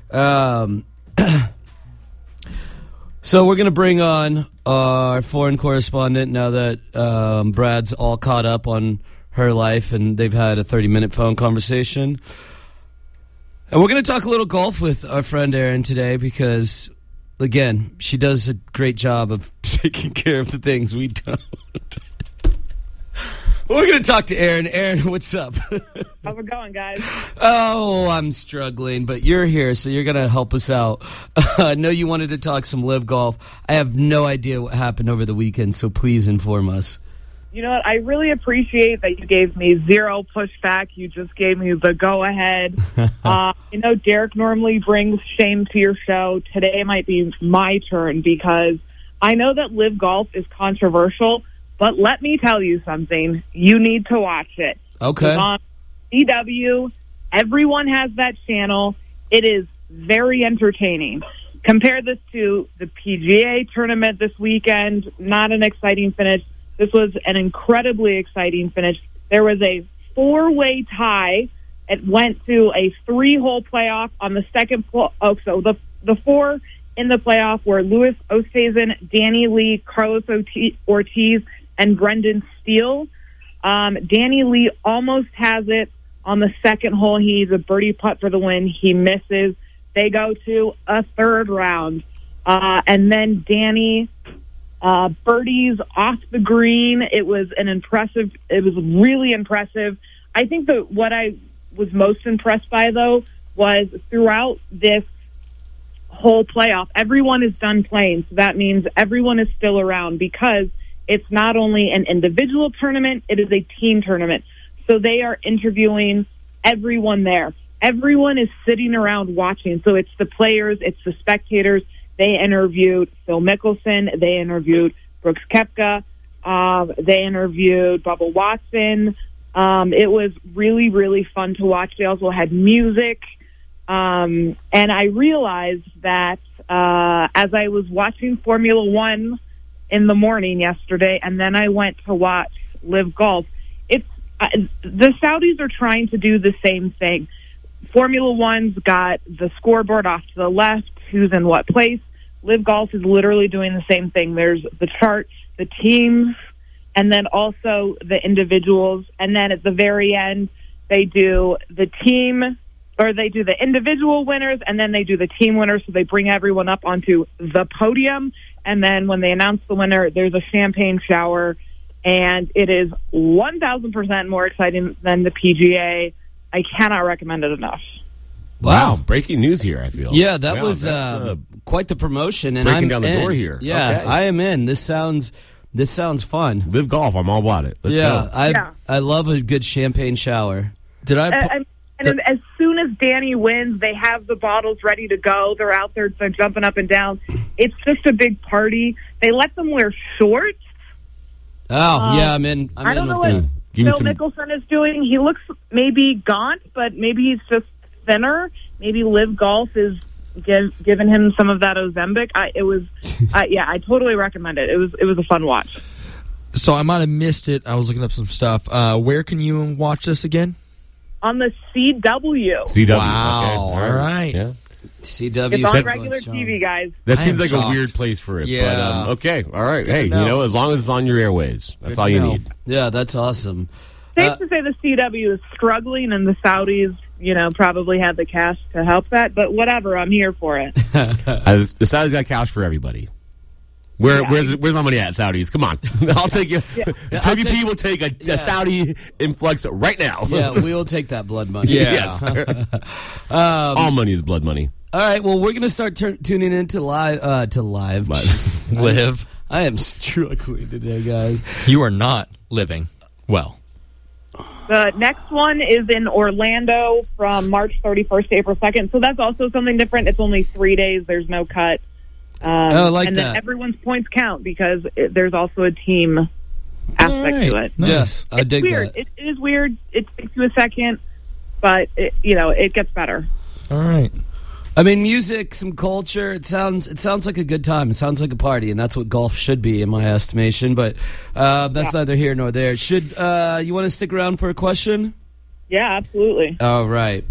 So we're going to bring on our foreign correspondent now that Brad's all caught up on her life and they've had a 30-minute phone conversation. And we're going to talk a little golf with our friend Erin today because, again, she does a great job of taking care of the things we don't. We're going to talk to Erin. Erin, what's up? How's it going, guys? Oh, I'm struggling, but you're here, so you're going to help us out. I know you wanted to talk some live golf. I have no idea what happened over the weekend, so please inform us. You know what? I really appreciate that you gave me zero pushback. You just gave me the go-ahead. Derek normally brings shame to your show. Today might be my turn because I know that live golf is controversial, but let me tell you something. You need to watch it. Okay. It's on CW. Everyone has that channel. It is very entertaining. Compare this to the PGA tournament this weekend. Not an exciting finish. This was an incredibly exciting finish. There was a 4-way tie. It went to a 3-hole playoff on the second. So the 4 in the playoff were Louis Oosthuizen, Danny Lee, Carlos Ortiz, and Brendan Steele. Danny Lee almost has it on the second hole. He's a birdie putt for the win. He misses. They go to a third round. And then Danny birdies off the green. It was really impressive. I think that what I was most impressed by, though, was throughout this whole playoff, everyone is done playing. So that means everyone is still around because it's not only an individual tournament, it is a team tournament. So they are interviewing everyone there. everyone is sitting around watching. So it's the players, it's the spectators. They interviewed Phil Mickelson. They interviewed Brooks Koepka. They interviewed Bubba Watson. It was really, really fun to watch. They also had music. And I realized that as I was watching Formula One in the morning yesterday, and then I went to watch Live Golf, the Saudis are trying to do the same thing. Formula One's got the scoreboard off to the left, who's in what place. Live Golf is literally doing the same thing. There's the chart, the teams, and then also the individuals. And then at the very end, they do the team, or they do the individual winners, and then they do the team winners. So they bring everyone up onto the podium. And then when they announce the winner, there's a champagne shower. And it is 1,000% more exciting than the PGA. I cannot recommend it enough. Wow, breaking news here, I feel. Yeah, that Wow, was that's, quite the promotion. And breaking I'm down the in. door here. Yeah, Okay. I am in. This sounds fun. Live Golf, I'm all about it. Let's go. I love a good champagne shower. Did I? And as soon as Danny wins, they have the bottles ready to go. They're out there, they're jumping up and down. It's just a big party. They let them wear shorts. Oh, yeah, I'm in. I don't know with what that. Give me Phil some- Mickelson is doing. He looks maybe gaunt, but maybe he's just thinner. Maybe Live Golf is giving him some of that Ozempic. I totally recommend it. It was a fun watch. So I might have missed it. I was looking up some stuff. Where can you watch this again? On the CW. CW. Wow. Okay. All right. Yeah. CW. It's on That's- regular TV, guys. That I seems am like shocked. a weird place for it. Yeah. But, okay. All right. Hey, to know. as long as it's on your airways, that's Good all to you know. need. Yeah, that's awesome. Safe to say the CW is struggling, and the Saudis, probably had the cash to help that. But whatever, I'm here for it. The Saudis got cash for everybody. Where's my money at, Saudis? Come on. I'll take you. WP will take a Saudi influx right now. Yeah, we will take that blood money. Yeah. Yes. All money is blood money. All right, well, we're going to start tuning into live. Live. I am struggling today, guys. You are not living well. The next one is in Orlando from March 31st to April 2nd. So that's also something different. It's only 3 days. There's no cut. I like and that. then everyone's points count because there's also a team aspect to it. Nice. Yes, I It's dig weird. that. It is weird. It takes you a second, but it gets better. All right. I mean, music, some culture. It sounds like a good time. It sounds like a party, and that's what golf should be, in my estimation. But that's neither here nor there. Should you want to stick around for a question? Yeah, absolutely. All right.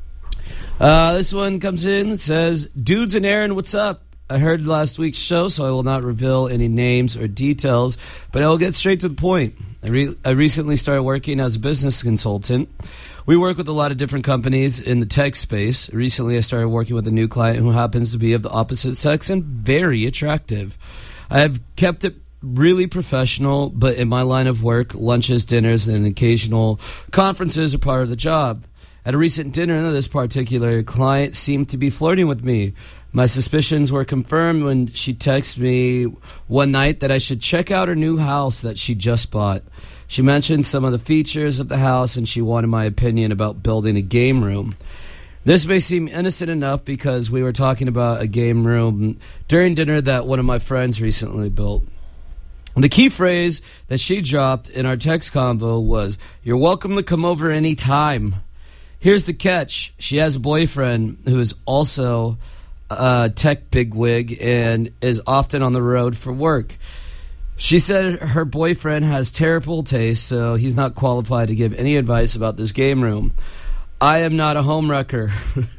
This one comes in. It says, "Dudes and Aaron, what's up? I heard last week's show, so I will not reveal any names or details, but I will get straight to the point. I recently started working as a business consultant. We work with a lot of different companies in the tech space. Recently, I started working with a new client who happens to be of the opposite sex and very attractive. I have kept it really professional, but in my line of work, lunches, dinners, and occasional conferences are part of the job. At a recent dinner, this particular client seemed to be flirting with me. My suspicions were confirmed when she texted me one night that I should check out her new house that she just bought. She mentioned some of the features of the house, and she wanted my opinion about building a game room. This may seem innocent enough because we were talking about a game room during dinner that one of my friends recently built. The key phrase that she dropped in our text convo was, "You're welcome to come over any time." Here's the catch. She has a boyfriend who is also a tech bigwig and is often on the road for work. She said her boyfriend has terrible taste, so he's not qualified to give any advice about this game room. I am not a homewrecker.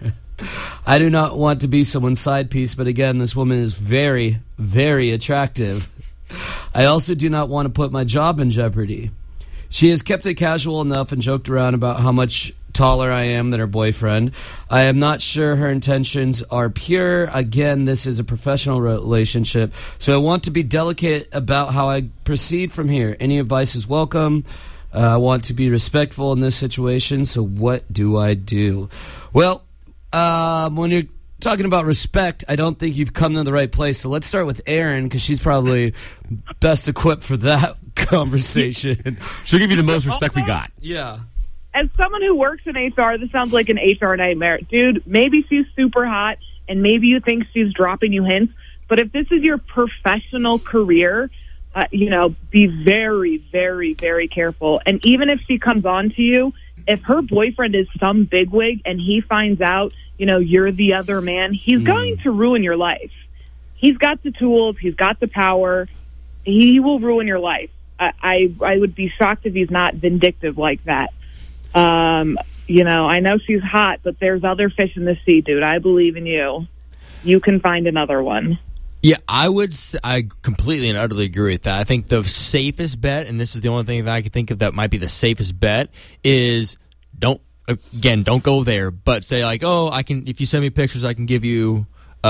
I do not want to be someone's side piece, but again, this woman is very, very attractive. I also do not want to put my job in jeopardy. She has kept it casual enough and joked around about how much taller I am than her boyfriend. I am not sure her intentions are pure. Again, this is a professional relationship, so I want to be delicate about how I proceed from here. Any advice is welcome. I want to be respectful in this situation, so what do I do? Well, when you're talking about respect, I don't think you've come to the right place, so let's start with Erin, because she's probably best equipped for that conversation. She'll give you the most respect we got. Yeah. as someone who works in HR, this sounds like an HR nightmare. Dude, maybe she's super hot, and maybe you think she's dropping you hints, but if this is your professional career, be very, very, very careful. And even if she comes on to you, if her boyfriend is some bigwig and he finds out, you're the other man, he's going to ruin your life. He's got the tools. He's got the power. He will ruin your life. I would be shocked if he's not vindictive like that. I know she's hot, but there's other fish in the sea, dude. I believe in you. You can find another one. Yeah, I completely and utterly agree with that. I think the safest bet, and this is the only thing that I can think of that might be the safest bet, is don't go there, but say like, if you send me pictures, I can give you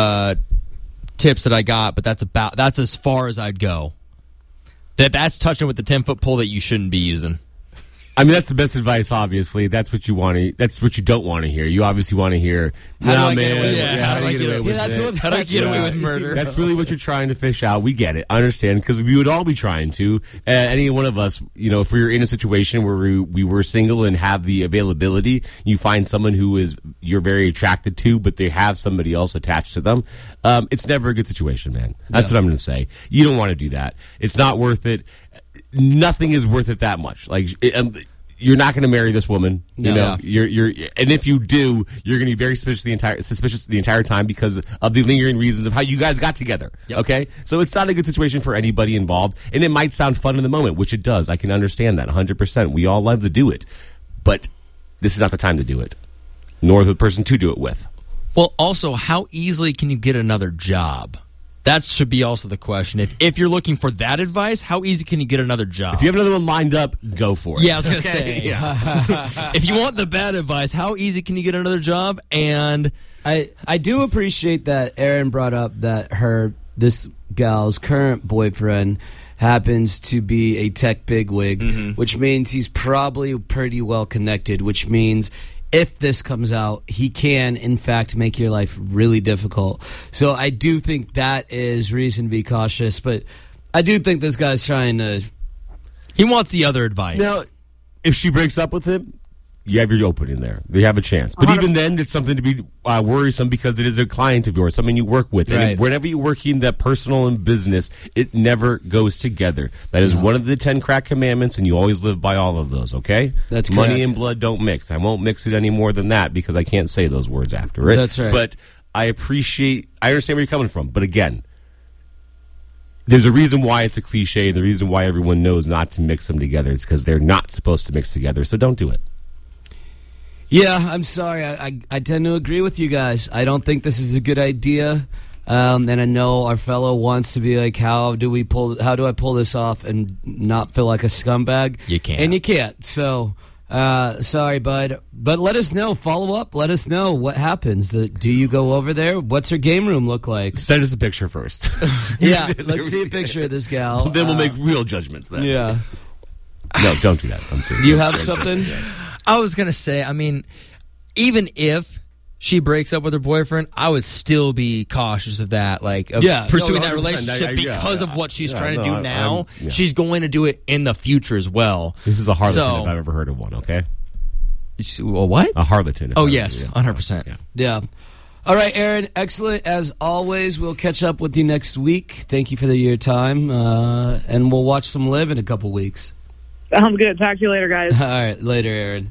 tips that I got, but that's as far as I'd go. That's touching with the 10-foot pole that you shouldn't be using. I mean, that's the best advice, obviously. That's what you want to. That's what you don't want to hear. You obviously want to hear, how do I get away with murder? That's really what you're trying to fish out. We get it. I understand, because we would all be trying to. Any one of us, if we were in a situation where we were single and have the availability, you find someone who you're very attracted to, but they have somebody else attached to them. It's never a good situation, man. That's what I'm going to say. You don't want to do that. It's not worth it. Nothing is worth it that much. Like, you're not going to marry this woman. No. You're, and if you do, you're going to be very suspicious the entire time because of the lingering reasons of how you guys got together. Yep. Okay, so it's not a good situation for anybody involved, and it might sound fun in the moment, which it does. I can understand that 100%. We all love to do it, but this is not the time to do it, nor the person to do it with. Well, also, how easily can you get another job? That should be also the question. If you're looking for that advice, how easy can you get another job? If you have another one lined up, go for it. Yeah, I was going to say. If you want the bad advice, how easy can you get another job? And I do appreciate that Aaron brought up that this gal's current boyfriend happens to be a tech bigwig, which means he's probably pretty well connected, which means if this comes out, he can, in fact, make your life really difficult. So I do think that is reason to be cautious, but I do think this guy's trying to... He wants the other advice. Now, if she breaks up with him, you have your opening there. They have a chance. But even then, it's something to be worrisome because it is a client of yours, someone you work with. Right. And whenever you're working that personal and business, it never goes together. That is one of the 10 crack commandments, and you always live by all of those, okay? That's Money correct. and blood don't mix. I won't mix it any more than that because I can't say those words after it. That's right. But I understand where you're coming from. But again, there's a reason why it's a cliche. The reason why everyone knows not to mix them together is because they're not supposed to mix together. So don't do it. Yeah, I'm sorry. I tend to agree with you guys. I don't think this is a good idea. And I know our fellow wants to be like, how do I pull this off and not feel like a scumbag? You can't. And you can't. So, sorry, bud. But let us know. Follow up. Let us know what happens. Do you go over there? What's her game room look like? Send us a picture first. Yeah, let's see a picture of this gal. Then we'll make real judgments then. Yeah. No, don't do that. I'm serious. You have something? I was going to say, I mean, even if she breaks up with her boyfriend, I would still be cautious of that, pursuing that 100%. relationship because of what she's trying to do now. She's going to do it in the future as well. This is a harlot if I've ever heard of one, okay? A what? A harlot. Oh, yes, 100%. Yeah. All right, Aaron, excellent. As always, we'll catch up with you next week. Thank you for your time, and we'll watch some Live in a couple weeks. Sounds good. Talk to you later, guys. All right, later, Aaron.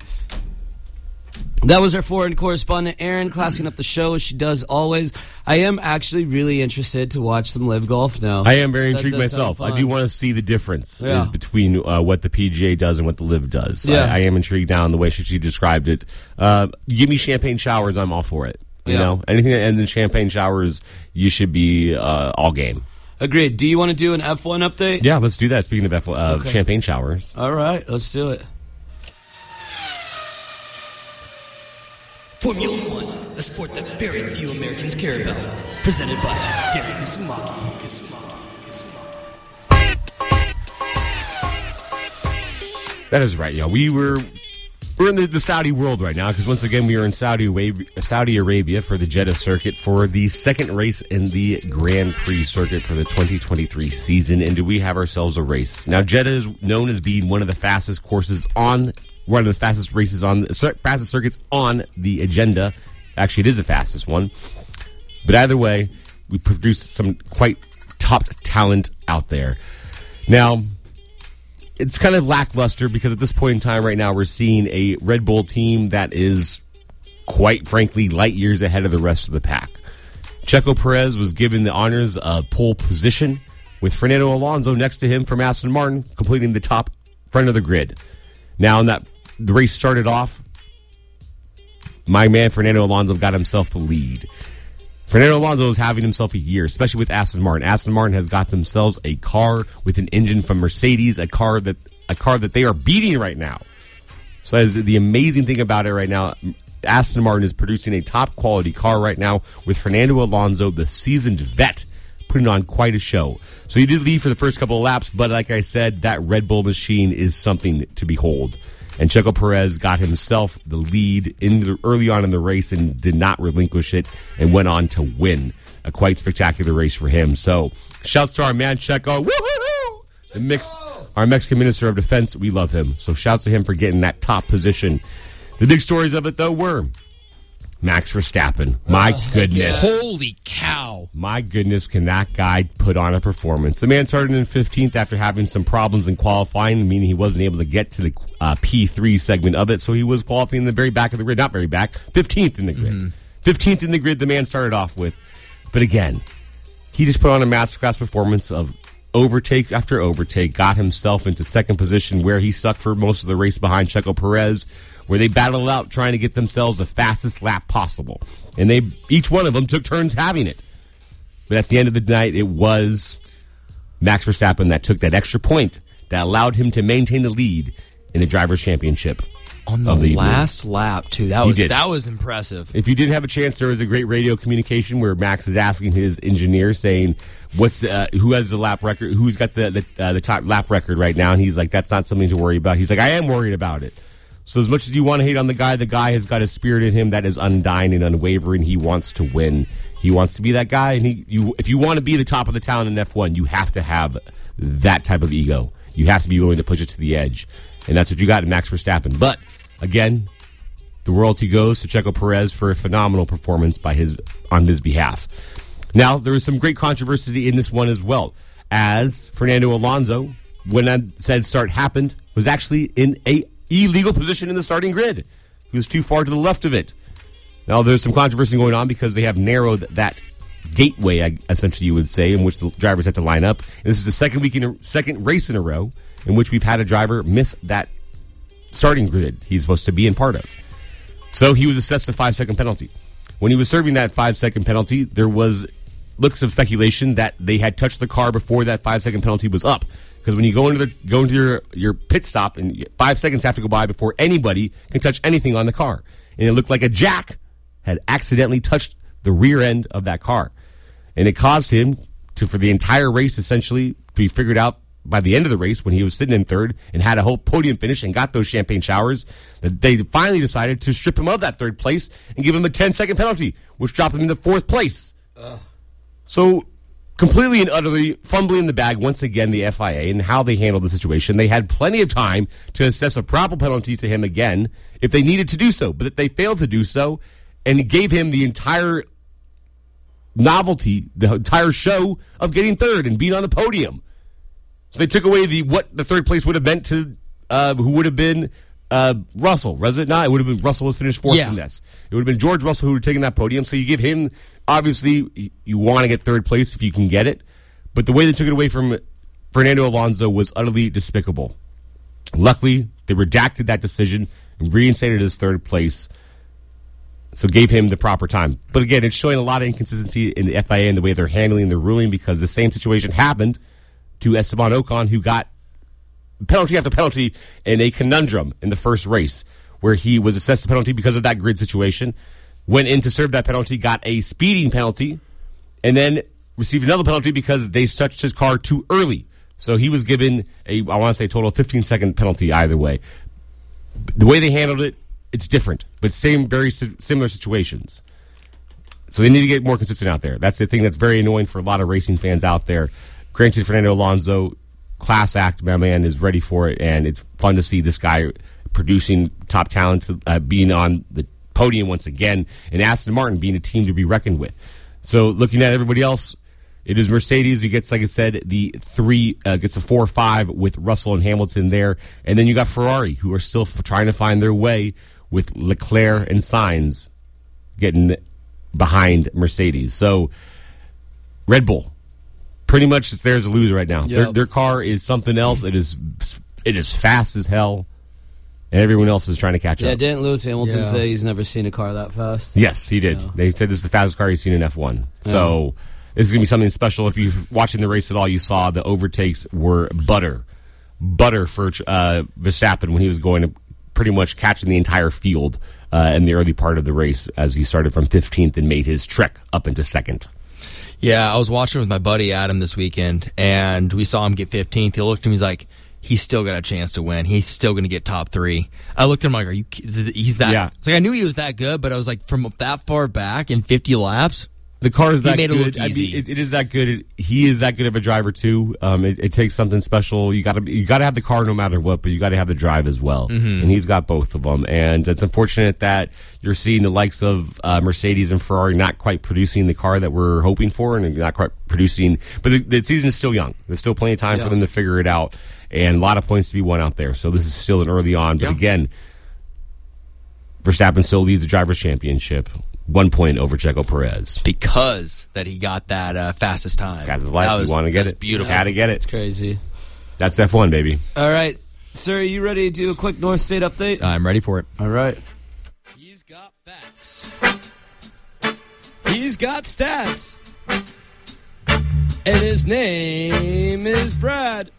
That was our foreign correspondent, Aaron, classing up the show as she does always. I am actually really interested to watch some Live Golf now. I am very intrigued does sound myself. fun. I do want to see the difference Yeah. is between what the PGA does and what the Live does. Yeah. I am intrigued now in the way she described it. Give me champagne showers, I'm all for it. You know, anything that ends in champagne showers, you should be all game. Agreed. Do you want to do an F1 update? Yeah, let's do that. Speaking of champagne showers. All right, let's do it. Formula One, a sport that very few Americans care about. Presented by Derek Usumaki. That is right, y'all. We're in the Saudi world right now because once again we are in Saudi Arabia for the Jeddah circuit for the second race in the Grand Prix circuit for the 2023 season. And do we have ourselves a race? Now, Jeddah is known as being one of the fastest courses on one of the fastest fastest circuits on the agenda. Actually, it is the fastest one. But either way, we produced some quite top talent out there. Now, it's kind of lackluster because at this point in time right now, we're seeing a Red Bull team that is, quite frankly, light years ahead of the rest of the pack. Checo Perez was given the honors of pole position, with Fernando Alonso next to him from Aston Martin, completing the top front of the grid. Now, the race started off, my man Fernando Alonso got himself the lead. Fernando Alonso is having himself a year, especially with Aston Martin. Aston Martin has got themselves a car with an engine from Mercedes, a car that they are beating right now. So that is the amazing thing about it right now. Aston Martin is producing a top quality car right now with Fernando Alonso, the seasoned vet, putting on quite a show. So he did lead for the first couple of laps, but like I said, that Red Bull machine is something to behold. And Checo Perez got himself the lead early on in the race and did not relinquish it and went on to win a quite spectacular race for him. So, shouts to our man Checo. Woo-hoo-hoo! Our Mexican Minister of Defense, we love him. So, shouts to him for getting that top position. The big stories of it, though, were Max Verstappen. My goodness. Holy cow. My goodness, can that guy put on a performance. The man started in 15th after having some problems in qualifying, meaning he wasn't able to get to the P3 segment of it, so he was qualifying in the very back of the grid. Not very back, 15th in the grid. 15th in the grid the man started off with. But again, he just put on a masterclass performance of overtake after overtake, got himself into second position where he stuck for most of the race behind Checo Perez, where they battled out trying to get themselves the fastest lap possible. And each one of them took turns having it. But at the end of the night, it was Max Verstappen that took that extra point that allowed him to maintain the lead in the Drivers' Championship. On the last lap, too. That was impressive. If you didn't have a chance, there was a great radio communication where Max is asking his engineer, saying, who has the lap record? Who's got the top lap record right now? And he's like, that's not something to worry about. He's like, I am worried about it. So as much as you want to hate on the guy has got a spirit in him that is undying and unwavering. He wants to win. He wants to be that guy. And if you want to be the top of the town in F1, you have to have that type of ego. You have to be willing to push it to the edge. And that's what you got in Max Verstappen. But, again, the royalty goes to Checo Perez for a phenomenal performance on his behalf. Now, there was some great controversy in this one as well, as Fernando Alonso, when that said start happened, was actually in a illegal position in the starting grid. He was too far to the left of it. Now, there's some controversy going on because they have narrowed that gateway, essentially you would say, in which the drivers had to line up. And this is the second race in a row in which we've had a driver miss that starting grid he's supposed to be in part of. So he was assessed a 5-second penalty. When he was serving that 5-second penalty, there was looks of speculation that they had touched the car before that 5-second penalty was up. Because when you go into your pit stop, and 5 seconds have to go by before anybody can touch anything on the car. And it looked like a jack had accidentally touched the rear end of that car. And it caused him for the entire race, essentially, to be figured out by the end of the race when he was sitting in third and had a whole podium finish and got those champagne showers, that they finally decided to strip him of that third place and give him a 10-second penalty, which dropped him into fourth place. So, completely and utterly fumbling the bag once again, the FIA, and how they handled the situation. They had plenty of time to assess a proper penalty to him again if they needed to do so, but they failed to do so, and it gave him the entire novelty, the entire show of getting third and being on the podium. So they took away what the third place would have meant to who would have been Russell, was it not? It would have been Russell was finished fourth in this. It would have been George Russell who would have taken that podium. So you give him, obviously, you want to get third place if you can get it. But the way they took it away from Fernando Alonso was utterly despicable. Luckily, they redacted that decision and reinstated his third place. So gave him the proper time. But again, it's showing a lot of inconsistency in the FIA and the way they're handling the ruling, because the same situation happened to Esteban Ocon, who got penalty after penalty in a conundrum in the first race, where he was assessed a penalty because of that grid situation, went in to serve that penalty, got a speeding penalty, and then received another penalty because they touched his car too early. So he was given a total of 15-second penalty either way. The way they handled it, it's different, but very similar situations. So they need to get more consistent out there. That's the thing that's very annoying for a lot of racing fans out there. Granted, Fernando Alonso, class act, my man, is ready for it, and it's fun to see this guy producing top talents, being on the podium once again, and Aston Martin being a team to be reckoned with. So looking at everybody else, it is Mercedes who gets, like I said, gets a 4-5 with Russell and Hamilton there. And then you got Ferrari, who are still trying to find their way with Leclerc and Sainz getting behind Mercedes. So Red Bull, pretty much it's theirs to lose right now. Yep. Their car is something else. It is fast as hell, and everyone else is trying to catch Yeah, up. didn't Lewis Hamilton Yeah. say he's never seen a car that fast? Yes, he did. Yeah. They said this is the fastest car he's seen in F1. So this is going to be something special. If you're watching the race at all, you saw the overtakes were butter for Verstappen when he was going to pretty much catching the entire field in the early part of the race as he started from 15th and made his trek up into second. Yeah, I was watching with my buddy Adam this weekend, and we saw him get 15th. He looked at me, he's like, he's still got a chance to win. He's still going to get top 3. I looked at him like, are you? He's that? Yeah. It's like I knew he was that good, but I was like, from that far back in 50 laps. The car is that made it good. look easy. It is that good. He is that good of a driver too. It takes something special. You got to have the car no matter what, but you got to have the drive as well. Mm-hmm. And he's got both of them. And it's unfortunate that you're seeing the likes of Mercedes and Ferrari not quite producing the car that we're hoping for, and not quite producing. But the season is still young. There's still plenty of time for them to figure it out, and a lot of points to be won out there. So this is still an early on. But again, Verstappen still leads the Drivers' Championship. 1 point over Checo Perez. Because that he got that fastest time. That's his life. You want to get it. Beautiful. Had to get it. It's crazy. That's F1, baby. All right. Sir, are you ready to do a quick North State update? I'm ready for it. All right. He's got facts. He's got stats. And his name is Brad.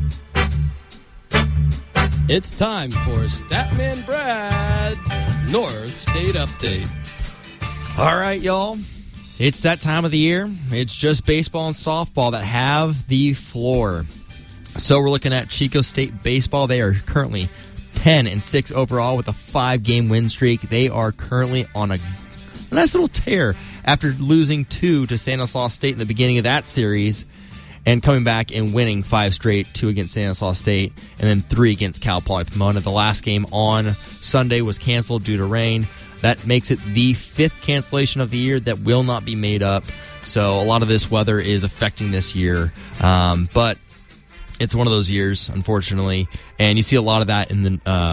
It's time for Statman Brad's North State Update. All right, y'all. It's that time of the year. It's just baseball and softball that have the floor. So we're looking at Chico State baseball. They are currently 10-6 overall with a 5-game win streak. They are currently on a nice little tear after losing 2 to Stanislaus State in the beginning of that series and coming back and winning 5 straight, 2 against Stanislaus State and then 3 against Cal Poly Pomona. The last game on Sunday was canceled due to rain. That makes it the 5th cancellation of the year that will not be made up. So a lot of this weather is affecting this year. But it's one of those years, unfortunately. And you see a lot of that in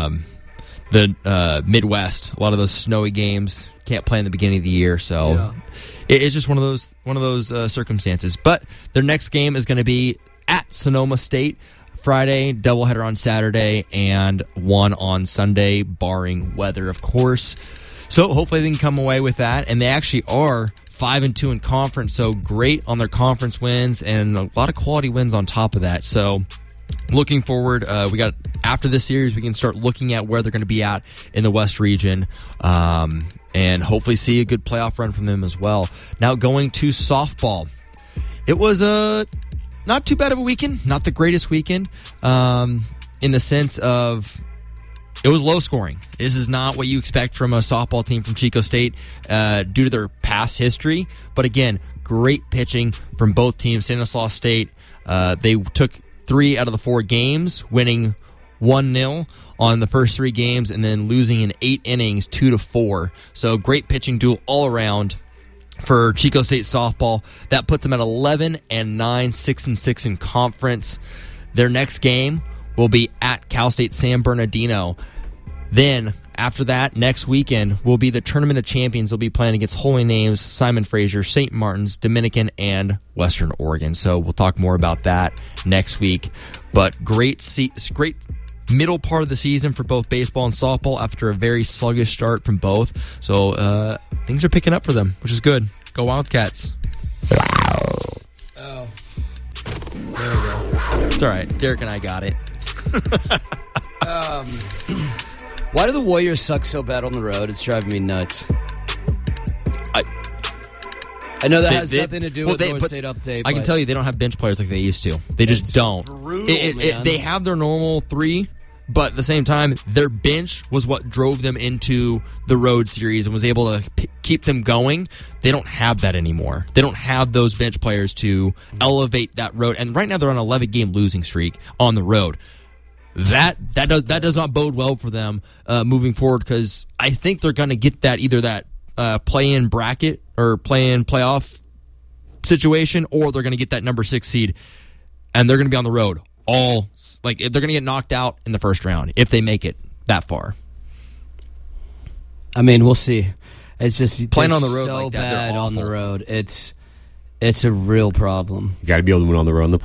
the Midwest. A lot of those snowy games can't play in the beginning of the year. So it's just one of those circumstances. But their next game is going to be at Sonoma State. Friday, doubleheader on Saturday, and 1 on Sunday, barring weather, of course. So hopefully they can come away with that. And they actually are 5-2 in conference, so great on their conference wins and a lot of quality wins on top of that. So looking forward, we got after this series, we can start looking at where they're going to be at in the West region, and hopefully see a good playoff run from them as well. Now going to softball, it was not too bad of a weekend, not the greatest weekend, in the sense of it was low scoring. This is not what you expect from a softball team from Chico State due to their past history. But again, great pitching from both teams. Stanislaus State, they took 3 out of the 4 games, winning 1-0 on the first 3 games and then losing in 8 innings 2-4. So great pitching duel all around for Chico State softball. That puts them at 11-9, 6-6 in conference. Their next game will be at Cal State San Bernardino. Then, after that, next weekend will be the Tournament of Champions. They'll be playing against Holy Names, Simon Fraser, St. Martin's, Dominican, and Western Oregon. So we'll talk more about that next week. But great middle part of the season for both baseball and softball after a very sluggish start from both. So things are picking up for them, which is good. Go Wildcats. Oh. There we go. It's all right. Derek and I got it. Why do the Warriors suck so bad on the road? It's driving me nuts. I know that has nothing to do with North State Update. I can tell you they don't have bench players like they used to. They just don't. Brutal, man. They have their normal 3, but at the same time, their bench was what drove them into the road series and was able to keep them going. They don't have that anymore. They don't have those bench players to elevate that road. And right now they're on an 11-game losing streak on the road. that does not bode well for them moving forward, because I think they're going to get that either that play-in bracket or play-in playoff situation, or they're going to get that number 6 seed, and they're going to be on the road they're going to get knocked out in the first round if they make it that far. I mean, we'll see. It's just playing on the road so like that, bad they're on the awful. road. It's a real problem. You got to be able to win on the road in the